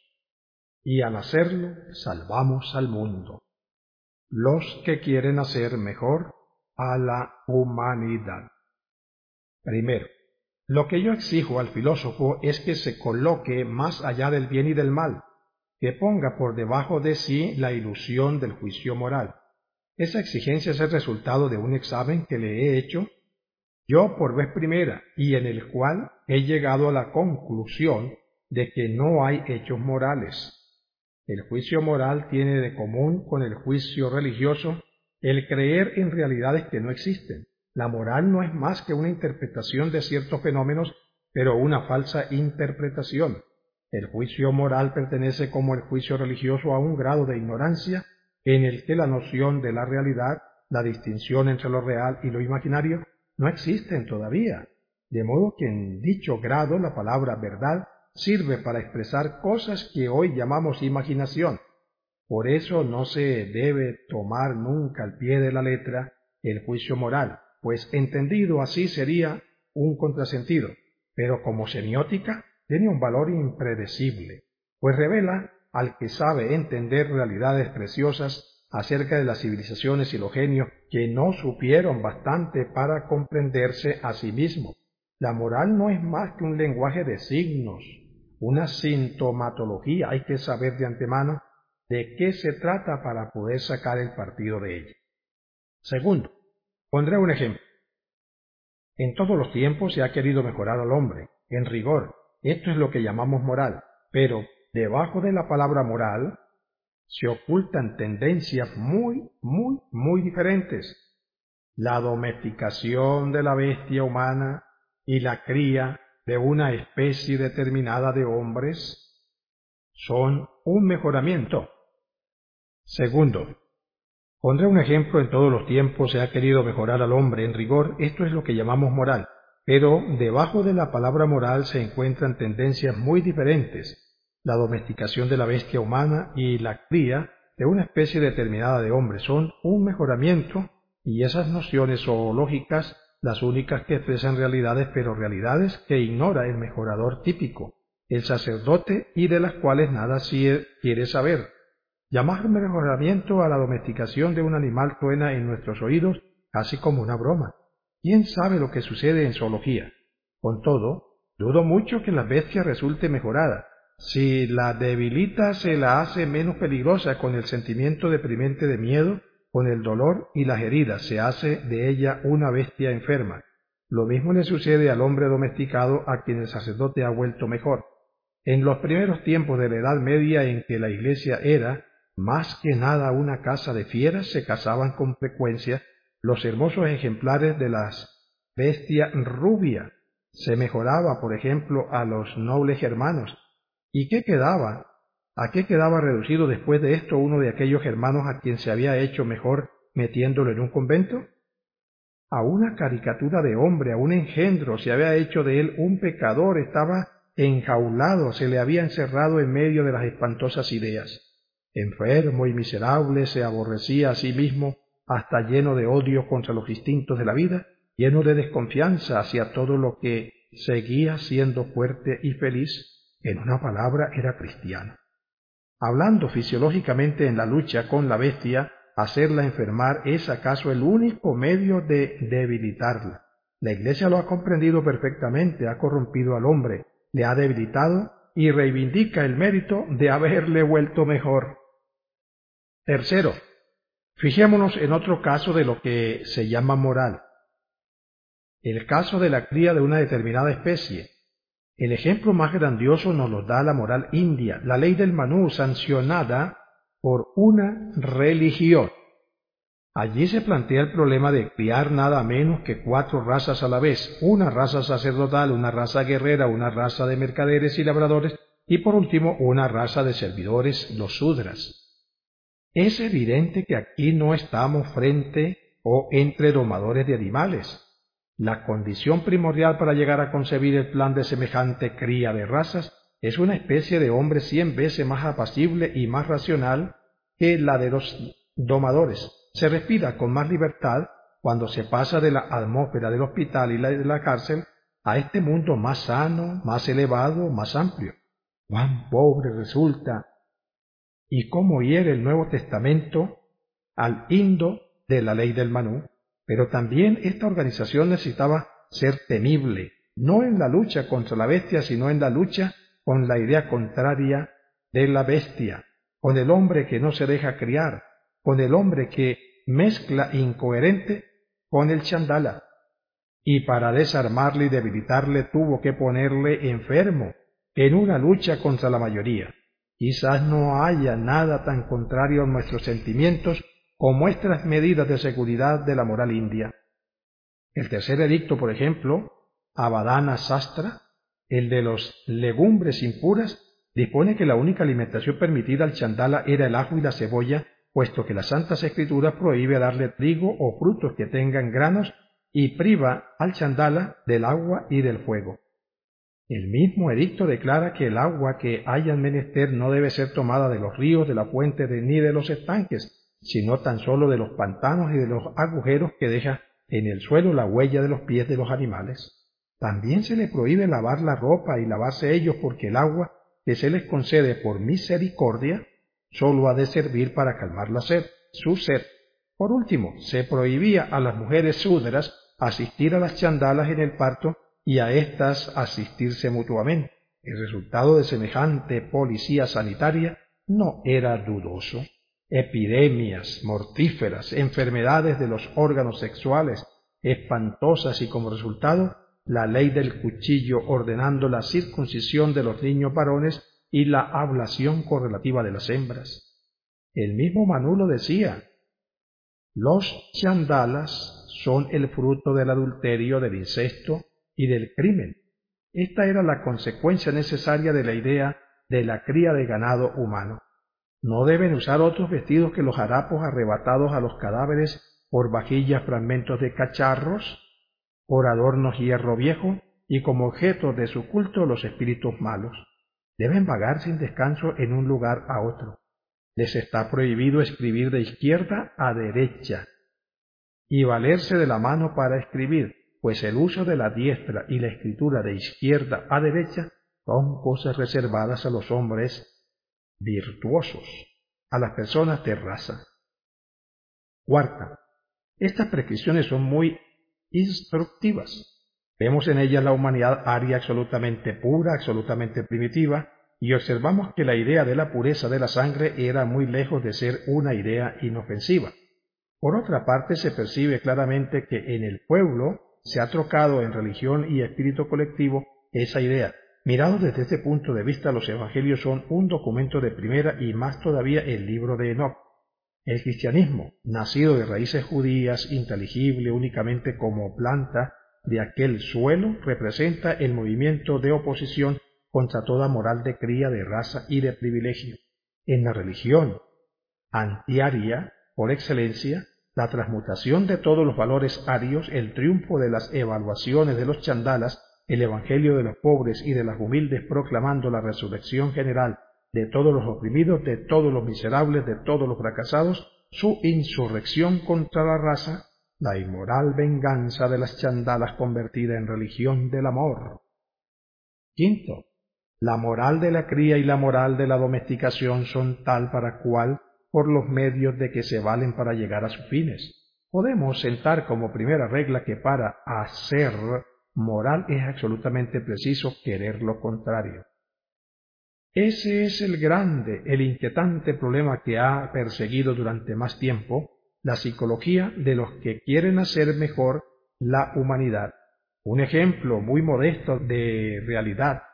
y al hacerlo salvamos al mundo, los que quieren hacer mejor a la humanidad. Primero, lo que yo exijo al filósofo es que se coloque más allá del bien y del mal, que ponga por debajo de sí la ilusión del juicio moral. Esa exigencia es el resultado de un examen que le he hecho yo por vez primera y en el cual he llegado a la conclusión de que no hay hechos morales. El juicio moral tiene de común con el juicio religioso el creer en realidades que no existen. La moral no es más que una interpretación de ciertos fenómenos, pero una falsa interpretación. El juicio moral pertenece como el juicio religioso a un grado de ignorancia en el que la noción de la realidad, la distinción entre lo real y lo imaginario, no existen todavía, de modo que en dicho grado la palabra verdad sirve para expresar cosas que hoy llamamos imaginación. Por eso no se debe tomar nunca al pie de la letra el juicio moral, pues entendido así sería un contrasentido, pero como semiótica tiene un valor impredecible, pues revela al que sabe entender realidades preciosas acerca de las civilizaciones y los genios que no supieron bastante para comprenderse a sí mismos. La moral no es más que un lenguaje de signos, una sintomatología. Hay que saber de antemano de qué se trata para poder sacar el partido de ella. Segundo, pondré un ejemplo. En todos los tiempos se ha querido mejorar al hombre. En rigor, esto es lo que llamamos moral, pero debajo de la palabra moral se ocultan tendencias muy diferentes. La domesticación de la bestia humana y la cría de una especie determinada de hombres son un mejoramiento. Segundo, pondré un ejemplo. En todos los tiempos se ha querido mejorar al hombre. En rigor, esto es lo que llamamos moral, pero debajo de la palabra moral se encuentran tendencias muy diferentes. La domesticación de la bestia humana y la cría de una especie determinada de hombres son un mejoramiento, y esas nociones zoológicas las únicas que expresan realidades, pero realidades que ignora el mejorador típico, el sacerdote, y de las cuales nada quiere saber. Llamar mejoramiento a la domesticación de un animal suena en nuestros oídos casi como una broma. ¿Quién sabe lo que sucede en zoología? Con todo, dudo mucho que la bestia resulte mejorada. Si la debilita, se la hace menos peligrosa con el sentimiento deprimente de miedo, con el dolor y las heridas, se hace de ella una bestia enferma. Lo mismo le sucede al hombre domesticado, a quien el sacerdote ha vuelto mejor. En los primeros tiempos de la Edad Media, en que la Iglesia era más que nada una casa de fieras, se cazaban con frecuencia los hermosos ejemplares de las bestias rubia. Se mejoraba, por ejemplo, a los nobles germanos. ¿Y qué quedaba? ¿A qué quedaba reducido después de esto uno de aquellos germanos a quien se había hecho mejor metiéndolo en un convento? A una caricatura de hombre, a un engendro, se había hecho de él un pecador, estaba enjaulado, se le había encerrado en medio de las espantosas ideas. Enfermo y miserable, se aborrecía a sí mismo, hasta lleno de odio contra los instintos de la vida, lleno de desconfianza hacia todo lo que seguía siendo fuerte y feliz. En una palabra, era cristiano. Hablando fisiológicamente en la lucha con la bestia, hacerla enfermar es acaso el único medio de debilitarla. La Iglesia lo ha comprendido perfectamente, ha corrompido al hombre, le ha debilitado y reivindica el mérito de haberle vuelto mejor. Tercero, fijémonos en otro caso de lo que se llama moral. El caso de la cría de una determinada especie. El ejemplo más grandioso nos lo da la moral india, la ley del Manú, sancionada por una religión. Allí se plantea el problema de criar nada menos que 4 razas a la vez, una raza sacerdotal, una raza guerrera, una raza de mercaderes y labradores, y por último una raza de servidores, los Sudras. Es evidente que aquí no estamos frente o entre domadores de animales. La condición primordial para llegar a concebir el plan de semejante cría de razas es una especie de hombre 100 veces más apacible y más racional que la de los domadores. Se respira con más libertad cuando se pasa de la atmósfera del hospital y de la cárcel a este mundo más sano, más elevado, más amplio. ¡Cuán pobre resulta! Y cómo hiere el Nuevo Testamento al hindo de la ley del Manú. Pero también esta organización necesitaba ser temible, no en la lucha contra la bestia, sino en la lucha con la idea contraria de la bestia, con el hombre que no se deja criar, con el hombre que mezcla incoherente con el chandala. Y para desarmarle y debilitarle tuvo que ponerle enfermo en una lucha contra la mayoría. Quizás no haya nada tan contrario a nuestros sentimientos como estas medidas de seguridad de la moral india. El tercer edicto, por ejemplo, Avadana Sastra, el de los legumbres impuras, dispone que la única alimentación permitida al chandala era el ajo y la cebolla, puesto que las Santas Escrituras prohíbe darle trigo o frutos que tengan granos y priva al chandala del agua y del fuego. El mismo edicto declara que el agua que hayan menester no debe ser tomada de los ríos, de la fuente ni de los estanques, sino tan solo de los pantanos y de los agujeros que deja en el suelo la huella de los pies de los animales. También se le prohíbe lavar la ropa y lavarse ellos porque el agua que se les concede por misericordia sólo ha de servir para calmar la sed, su sed. Por último, se prohibía a las mujeres Sudras asistir a las chandalas en el parto y a éstas asistirse mutuamente. El resultado de semejante policía sanitaria no era dudoso. Epidemias mortíferas, enfermedades de los órganos sexuales, espantosas y como resultado la ley del cuchillo ordenando la circuncisión de los niños varones y la ablación correlativa de las hembras. El mismo Manú lo decía. Los chandalas son el fruto del adulterio, del incesto y del crimen. Esta era la consecuencia necesaria de la idea de la cría de ganado humano. No deben usar otros vestidos que los harapos arrebatados a los cadáveres por vajillas, fragmentos de cacharros, por adornos hierro viejo y como objeto de su culto los espíritus malos. Deben vagar sin descanso en un lugar a otro. Les está prohibido escribir de izquierda a derecha y valerse de la mano para escribir, pues el uso de la diestra y la escritura de izquierda a derecha son cosas reservadas a los hombres virtuosos, a las personas de raza. Cuarta, estas prescripciones son muy instructivas. Vemos en ellas la humanidad aria absolutamente pura, absolutamente primitiva, y observamos que la idea de la pureza de la sangre era muy lejos de ser una idea inofensiva. Por otra parte, se percibe claramente que en el pueblo se ha trocado en religión y espíritu colectivo esa idea. Mirados desde este punto de vista, los evangelios son un documento de primera y más todavía el libro de Enoc. El cristianismo, nacido de raíces judías, inteligible únicamente como planta de aquel suelo, representa el movimiento de oposición contra toda moral de cría, de raza y de privilegio. En la religión antiaria, por excelencia, la transmutación de todos los valores arios, el triunfo de las evaluaciones de los chandalas, el evangelio de los pobres y de las humildes proclamando la resurrección general de todos los oprimidos, de todos los miserables, de todos los fracasados, su insurrección contra la raza, la inmoral venganza de las chandalas convertida en religión del amor. Quinto, la moral de la cría y la moral de la domesticación son tal para cual por los medios de que se valen para llegar a sus fines. Podemos sentar como primera regla que para hacer moral es absolutamente preciso querer lo contrario. Ese es el grande, el inquietante problema que ha perseguido durante más tiempo la psicología de los que quieren hacer mejor la humanidad. Un ejemplo muy modesto de realidad,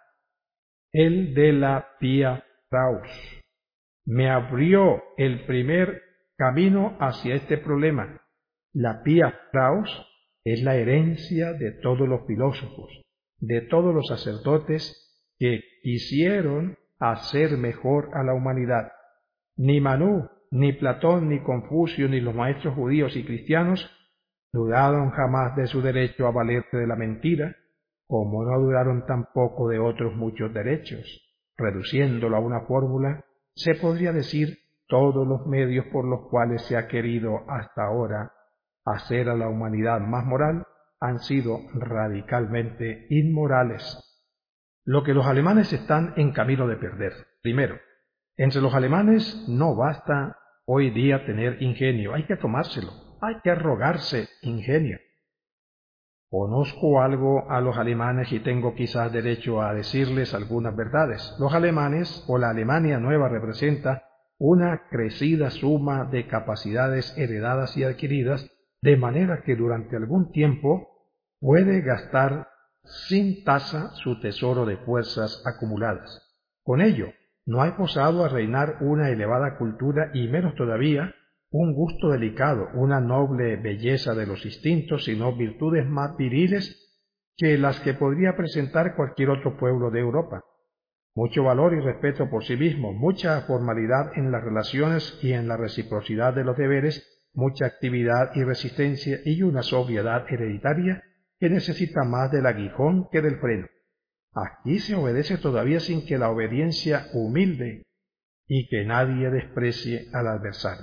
el de la Pia Krauss. Me abrió el primer camino hacia este problema. La pia praus es la herencia de todos los filósofos, de todos los sacerdotes que quisieron hacer mejor a la humanidad. Ni Manú, ni Platón, ni Confucio, ni los maestros judíos y cristianos dudaron jamás de su derecho a valerse de la mentira, como no dudaron tampoco de otros muchos derechos. Reduciéndolo a una fórmula, se podría decir todos los medios por los cuales se ha querido hasta ahora hacer a la humanidad más moral han sido radicalmente inmorales. Lo que los alemanes están en camino de perder. Primero, entre los alemanes no basta hoy día tener ingenio, hay que tomárselo, hay que arrogarse ingenio. Conozco algo a los alemanes y tengo quizás derecho a decirles algunas verdades. Los alemanes o la Alemania nueva representa una crecida suma de capacidades heredadas y adquiridas, de manera que durante algún tiempo puede gastar sin tasa su tesoro de fuerzas acumuladas. Con ello, no ha posado a reinar una elevada cultura y menos todavía un gusto delicado, una noble belleza de los instintos, sino virtudes más viriles que las que podría presentar cualquier otro pueblo de Europa. Mucho valor y respeto por sí mismo, mucha formalidad en las relaciones y en la reciprocidad de los deberes, mucha actividad y resistencia y una sobriedad hereditaria que necesita más del aguijón que del freno. Aquí se obedece todavía sin que la obediencia humilde y que nadie desprecie al adversario.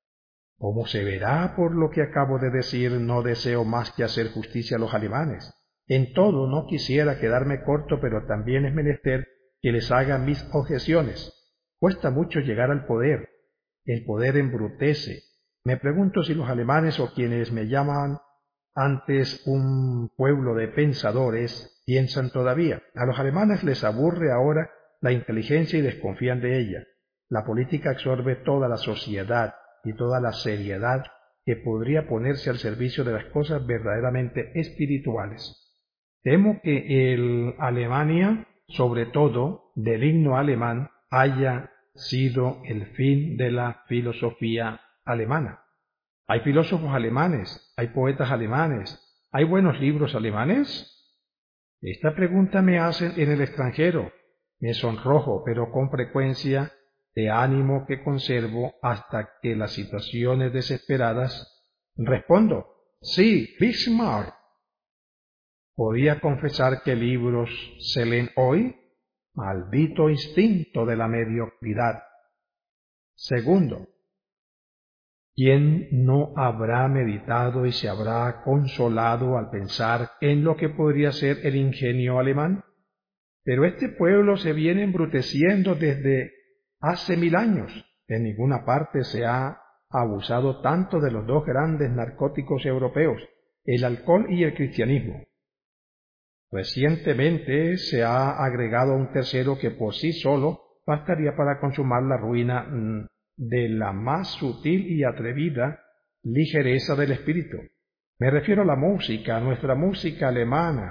Como se verá por lo que acabo de decir, no deseo más que hacer justicia a los alemanes. En todo no quisiera quedarme corto, pero también es menester que les haga mis objeciones. Cuesta mucho llegar al poder. El poder embrutece. Me pregunto si los alemanes o quienes me llaman antes un pueblo de pensadores piensan todavía. A los alemanes les aburre ahora la inteligencia y desconfían de ella. La política absorbe toda la sociedad y toda la seriedad que podría ponerse al servicio de las cosas verdaderamente espirituales. Temo que el Alemania, sobre todo del himno alemán, haya sido el fin de la filosofía alemana. ¿Hay filósofos alemanes? ¿Hay poetas alemanes? ¿Hay buenos libros alemanes? Esta pregunta me hacen en el extranjero. Me sonrojo, pero con frecuencia de ánimo que conservo hasta que las situaciones desesperadas respondo, sí, Bismarck. ¿Podía confesar que libros se leen hoy? Maldito instinto de la mediocridad. Segundo, ¿quién no habrá meditado y se habrá consolado al pensar en lo que podría ser el ingenio alemán? Pero este pueblo se viene embruteciendo desde hace 1000 años. En ninguna parte se ha abusado tanto de los dos grandes narcóticos europeos, el alcohol y el cristianismo. Recientemente se ha agregado un tercero que por sí solo bastaría para consumar la ruina de la más sutil y atrevida ligereza del espíritu. Me refiero a la música, a nuestra música alemana,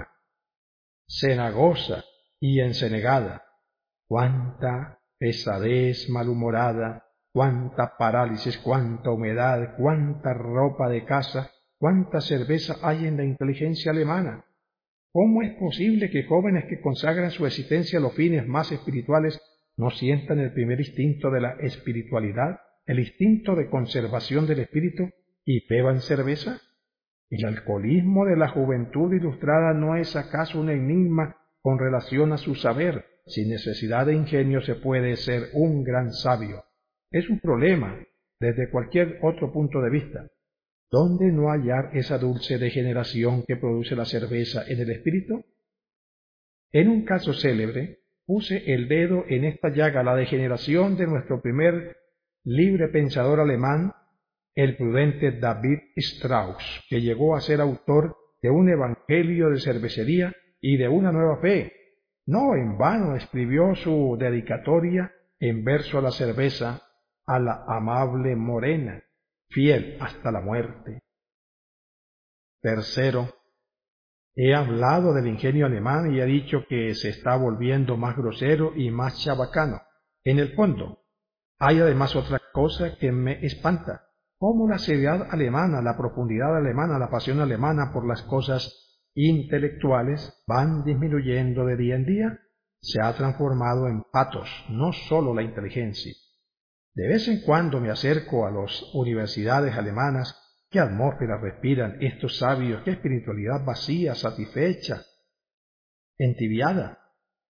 cenagosa y encenegada. Cuánta pesadez malhumorada, cuánta parálisis, cuánta humedad, cuánta ropa de casa, cuánta cerveza hay en la inteligencia alemana. ¿Cómo es posible que jóvenes que consagran su existencia a los fines más espirituales no sientan el primer instinto de la espiritualidad, el instinto de conservación del espíritu, y beban cerveza? ¿El alcoholismo de la juventud ilustrada no es acaso un enigma con relación a su saber? Sin necesidad de ingenio se puede ser un gran sabio. Es un problema desde cualquier otro punto de vista. ¿Dónde no hallar esa dulce degeneración que produce la cerveza en el espíritu? En un caso célebre, puse el dedo en esta llaga, la degeneración de nuestro primer libre pensador alemán, el prudente David Strauss, que llegó a ser autor de un evangelio de cervecería y de una nueva fe. No en vano escribió su dedicatoria en verso a la cerveza, a la amable morena, fiel hasta la muerte. Tercero, he hablado del ingenio alemán y he dicho que se está volviendo más grosero y más chabacano. En el fondo, hay además otra cosa que me espanta. cómo la seriedad alemana, la profundidad alemana, la pasión alemana por las cosas intelectuales van disminuyendo de día en día, se ha transformado en patos, no solo la inteligencia. De vez en cuando me acerco a las universidades alemanas. ¿Qué atmósfera respiran estos sabios? ¿Qué espiritualidad vacía, satisfecha, entibiada?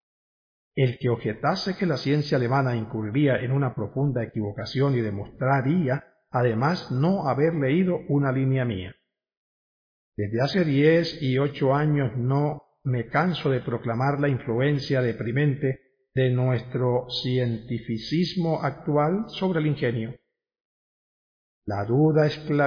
El que objetase que la ciencia alemana incurriría en una profunda equivocación y demostraría, además, no haber leído una línea mía. Desde hace 10 y 8 años no me canso de proclamar la influencia deprimente de nuestro cientificismo actual sobre el ingenio. La dura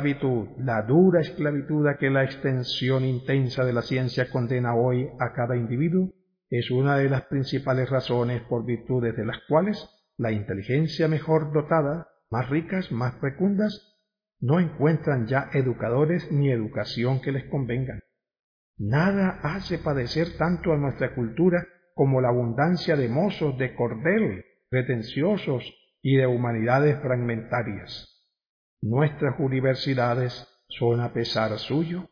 esclavitud a que la extensión intensa de la ciencia condena hoy a cada individuo es una de las principales razones por virtudes de las cuales la inteligencia mejor dotada, más ricas, más fecundas, no encuentran ya educadores ni educación que les convengan. Nada hace padecer tanto a nuestra cultura como la abundancia de mozos de cordel, pretenciosos y de humanidades fragmentarias. Nuestras universidades son a pesar suyo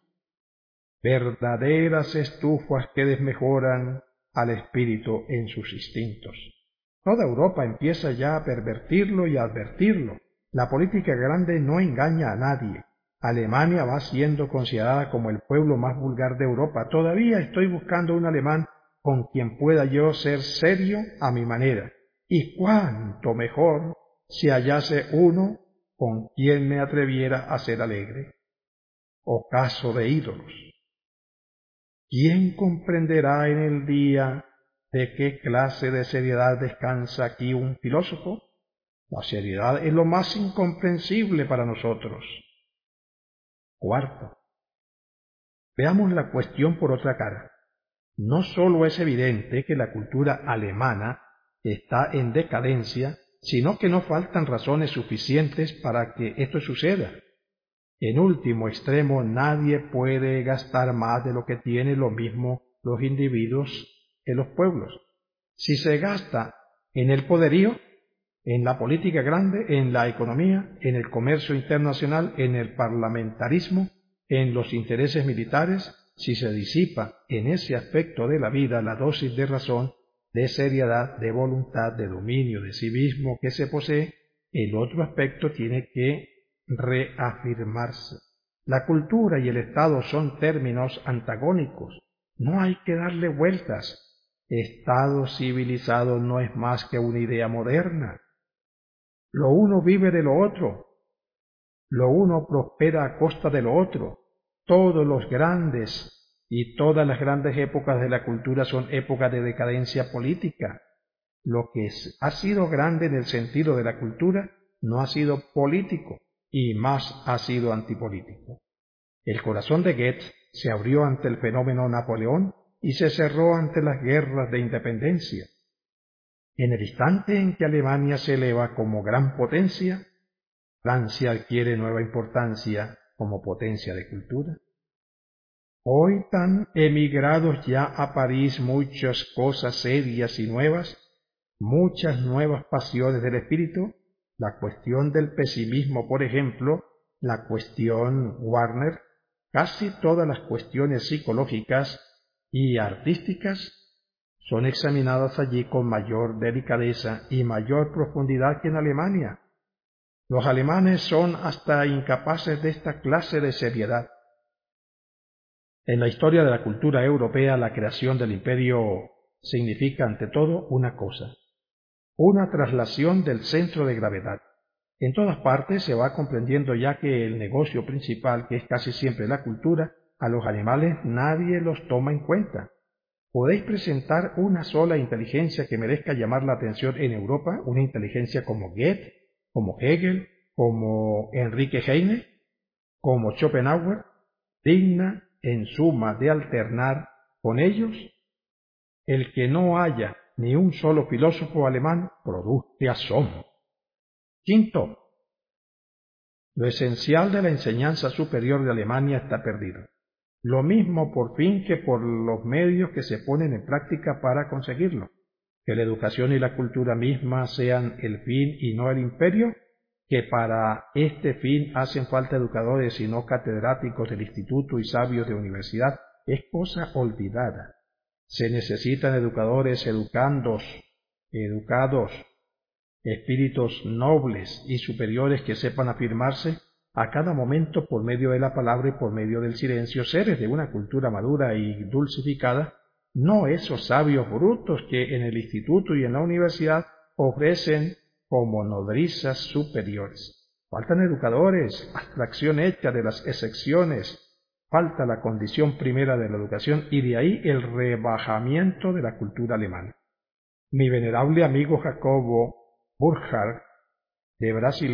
verdaderas estufas que desmejoran al espíritu en sus instintos. Toda Europa empieza ya a pervertirlo y a advertirlo. La política grande no engaña a nadie. Alemania va siendo considerada como el pueblo más vulgar de Europa. Todavía estoy buscando un alemán con quien pueda yo ser serio a mi manera. Y cuánto mejor si hallase uno con quien me atreviera a ser alegre. Ocaso de ídolos. ¿Quién comprenderá en el día de qué clase de seriedad descansa aquí un filósofo? La seriedad es lo más incomprensible para nosotros. Cuarto, veamos la cuestión por otra cara. No sólo es evidente que la cultura alemana está en decadencia, sino que no faltan razones suficientes para que esto suceda. En último extremo, nadie puede gastar más de lo que tienen lo mismo los individuos que los pueblos. Si se gasta en el poderío, en la política grande, en la economía, en el comercio internacional, en el parlamentarismo, en los intereses militares, si se disipa en ese aspecto de la vida la dosis de razón, de seriedad, de voluntad, de dominio, de civismo que se posee, el otro aspecto tiene que reafirmarse. La cultura y el Estado son términos antagónicos. No hay que darle vueltas. Estado civilizado no es más que una idea moderna. Lo uno vive de lo otro. Lo uno prospera a costa de lo otro. Todos los grandes y todas las grandes épocas de la cultura son épocas de decadencia política. Lo que ha sido grande en el sentido de la cultura no ha sido político y más ha sido antipolítico. El corazón de Goethe se abrió ante el fenómeno Napoleón y se cerró ante las guerras de independencia. En el instante en que Alemania se eleva como gran potencia, Francia adquiere nueva importancia como potencia de cultura. Hoy tan emigrados ya a París muchas cosas serias y nuevas, muchas nuevas pasiones del espíritu, la cuestión del pesimismo, por ejemplo, la cuestión Wagner, casi todas las cuestiones psicológicas y artísticas son examinadas allí con mayor delicadeza y mayor profundidad que en Alemania. Los alemanes son hasta incapaces de esta clase de seriedad. En la historia de la cultura europea, la creación del imperio significa ante todo una cosa: una traslación del centro de gravedad. En todas partes se va comprendiendo ya que el negocio principal, que es casi siempre la cultura, a los animales nadie los toma en cuenta. ¿Podéis presentar una sola inteligencia que merezca llamar la atención en Europa? ¿Una inteligencia como Goethe, como Hegel, como Enrique Heine, como Schopenhauer, digna en suma de alternar con ellos? El que no haya ni un solo filósofo alemán produce asombro. Quinto, lo esencial de la enseñanza superior de Alemania está perdido. Lo mismo por fin que por los medios que se ponen en práctica para conseguirlo. Que la educación y la cultura misma sean el fin y no el imperio, que para este fin hacen falta educadores y no catedráticos del instituto y sabios de universidad, es cosa olvidada. Se necesitan educadores educados, espíritus nobles y superiores que sepan afirmarse a cada momento por medio de la palabra y por medio del silencio, seres de una cultura madura y dulcificada, no esos sabios brutos que en el instituto y en la universidad ofrecen como nodrizas superiores. Faltan educadores, abstracción hecha de las excepciones, falta la condición primera de la educación y de ahí el rebajamiento de la cultura alemana. Mi venerable amigo Jacobo Burckhardt de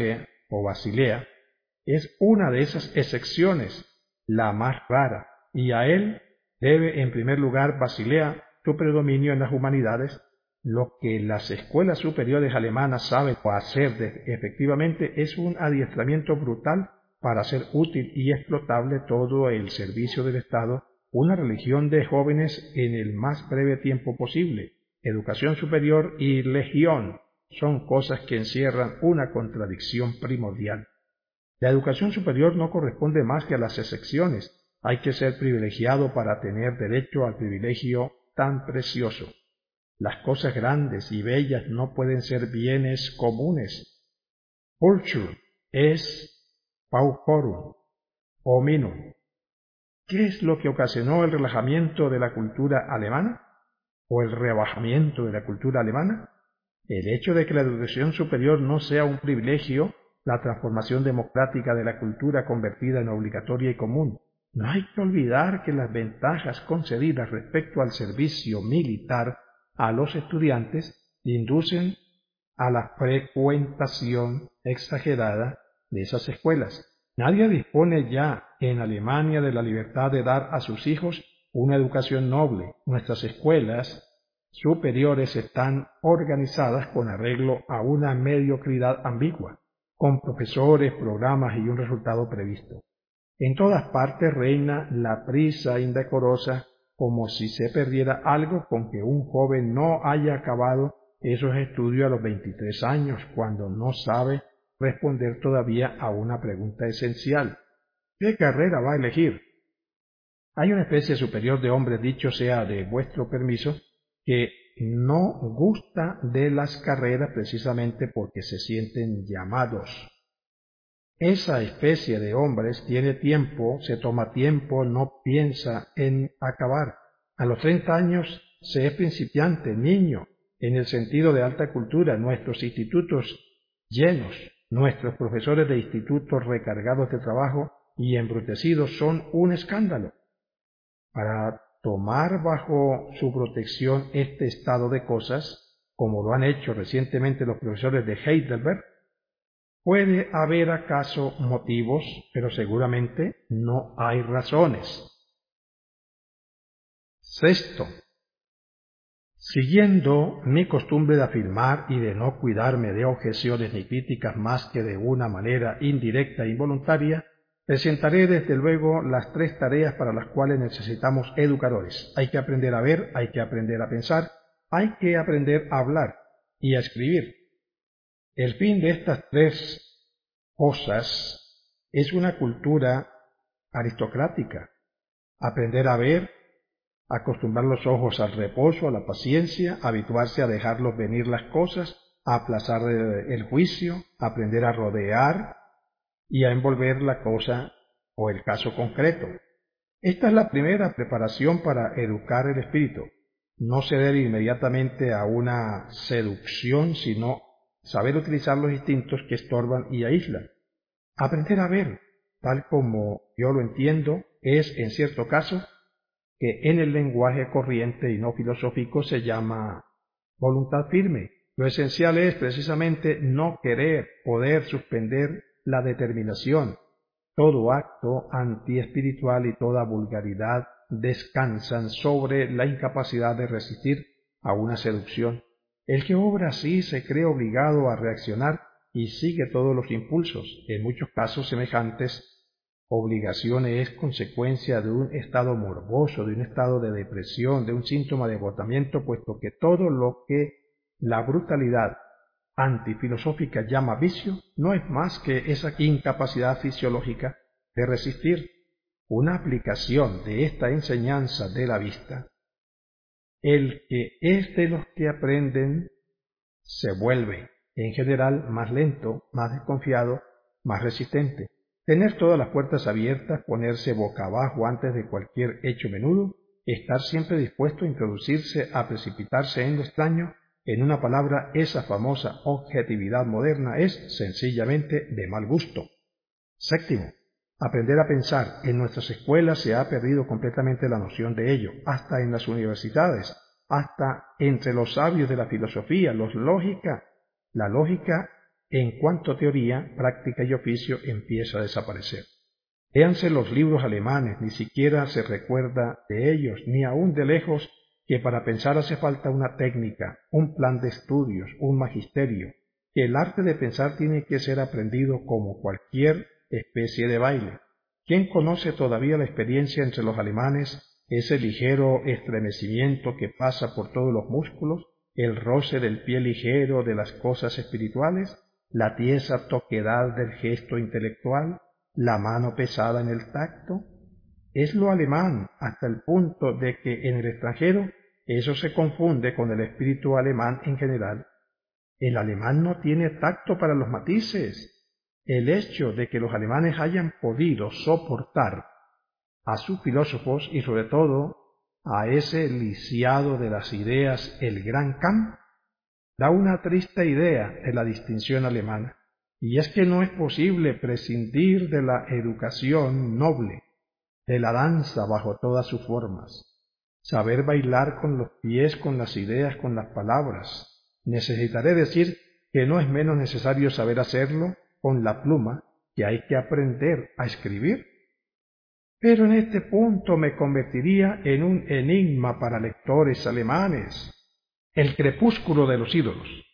Basilea es una de esas excepciones, la más rara, y a él debe en primer lugar Basilea su predominio en las humanidades. Lo que las escuelas superiores alemanas saben hacer efectivamente es un adiestramiento brutal para hacer útil y explotable todo el servicio del Estado, una religión de jóvenes en el más breve tiempo posible. Educación superior y legión son cosas que encierran una contradicción primordial. La educación superior no corresponde más que a las excepciones. Hay que ser privilegiado para tener derecho al privilegio tan precioso. Las cosas grandes y bellas no pueden ser bienes comunes. Culture es paucorum, hominum. ¿Qué es lo que ocasionó el relajamiento de la cultura alemana? ¿O el rebajamiento de la cultura alemana? El hecho de que la educación superior no sea un privilegio, la transformación democrática de la cultura convertida en obligatoria y común. No hay que olvidar que las ventajas concedidas respecto al servicio militar a los estudiantes inducen a la frecuentación exagerada de esas escuelas. Nadie dispone ya en Alemania de la libertad de dar a sus hijos una educación noble. Nuestras escuelas superiores están organizadas con arreglo a una mediocridad ambigua, con profesores, programas y un resultado previsto. En todas partes reina la prisa indecorosa, como si se perdiera algo con que un joven no haya acabado esos estudios a los 23 años, cuando no sabe responder todavía a una pregunta esencial. ¿Qué carrera va a elegir? Hay una especie superior de hombres, dicho sea de vuestro permiso, que no gusta de las carreras precisamente porque se sienten llamados. Esa especie de hombres tiene tiempo, se toma tiempo, no piensa en acabar. A los 30 años se es principiante, niño, en el sentido de alta cultura, nuestros institutos llenos, nuestros profesores de institutos recargados de trabajo y embrutecidos son un escándalo. Para tomar bajo su protección este estado de cosas, como lo han hecho recientemente los profesores de Heidelberg, puede haber acaso motivos, pero seguramente no hay razones. Sexto, siguiendo mi costumbre de afirmar y de no cuidarme de objeciones ni críticas más que de una manera indirecta e involuntaria, presentaré desde luego las 3 tareas para las cuales necesitamos educadores. Hay que aprender a ver, hay que aprender a pensar, hay que aprender a hablar y a escribir. El fin de estas 3 cosas es una cultura aristocrática. Aprender a ver, acostumbrar los ojos al reposo, a la paciencia, habituarse a dejarlos venir las cosas, a aplazar el juicio, aprender a rodear y a envolver la cosa o el caso concreto. Esta es la primera preparación para educar el espíritu. No ceder inmediatamente a una seducción, sino saber utilizar los instintos que estorban y aíslan. Aprender a ver, tal como yo lo entiendo, es en cierto caso que en el lenguaje corriente y no filosófico se llama voluntad firme. Lo esencial es precisamente no querer poder suspender la determinación. Todo acto antiespiritual y toda vulgaridad descansan sobre la incapacidad de resistir a una seducción. El que obra así se cree obligado a reaccionar y sigue todos los impulsos. En muchos casos semejantes, obligación es consecuencia de un estado morboso, de un estado de depresión, de un síntoma de agotamiento, puesto que todo lo que la brutalidad antifilosófica llama vicio no es más que esa incapacidad fisiológica de resistir una aplicación de esta enseñanza de la vista. El que es de los que aprenden se vuelve, en general, más lento, más desconfiado, más resistente. Tener todas las puertas abiertas, ponerse boca abajo antes de cualquier hecho menudo, estar siempre dispuesto a introducirse, a precipitarse en lo extraño, en una palabra, esa famosa objetividad moderna es sencillamente de mal gusto. Séptimo, aprender a pensar. En nuestras escuelas se ha perdido completamente la noción de ello, hasta en las universidades, hasta entre los sabios de la filosofía, la lógica en cuanto a teoría, práctica y oficio empieza a desaparecer. Léanse los libros alemanes, ni siquiera se recuerda de ellos, ni aun de lejos, que para pensar hace falta una técnica, un plan de estudios, un magisterio, que el arte de pensar tiene que ser aprendido como cualquier especie de baile. ¿Quién conoce todavía la experiencia entre los alemanes, ese ligero estremecimiento que pasa por todos los músculos, el roce del pie ligero de las cosas espirituales, la tiesa toquedad del gesto intelectual, la mano pesada en el tacto? Es lo alemán, hasta el punto de que en el extranjero eso se confunde con el espíritu alemán en general. El alemán no tiene tacto para los matices. El hecho de que los alemanes hayan podido soportar a sus filósofos y sobre todo a ese lisiado de las ideas, el gran Kant, da una triste idea de la distinción alemana, y es que no es posible prescindir de la educación noble, de la danza bajo todas sus formas. Saber bailar con los pies, con las ideas, con las palabras. Necesitaré decir que no es menos necesario saber hacerlo con la pluma, que hay que aprender a escribir. Pero en este punto me convertiría en un enigma para lectores alemanes. El crepúsculo de los ídolos.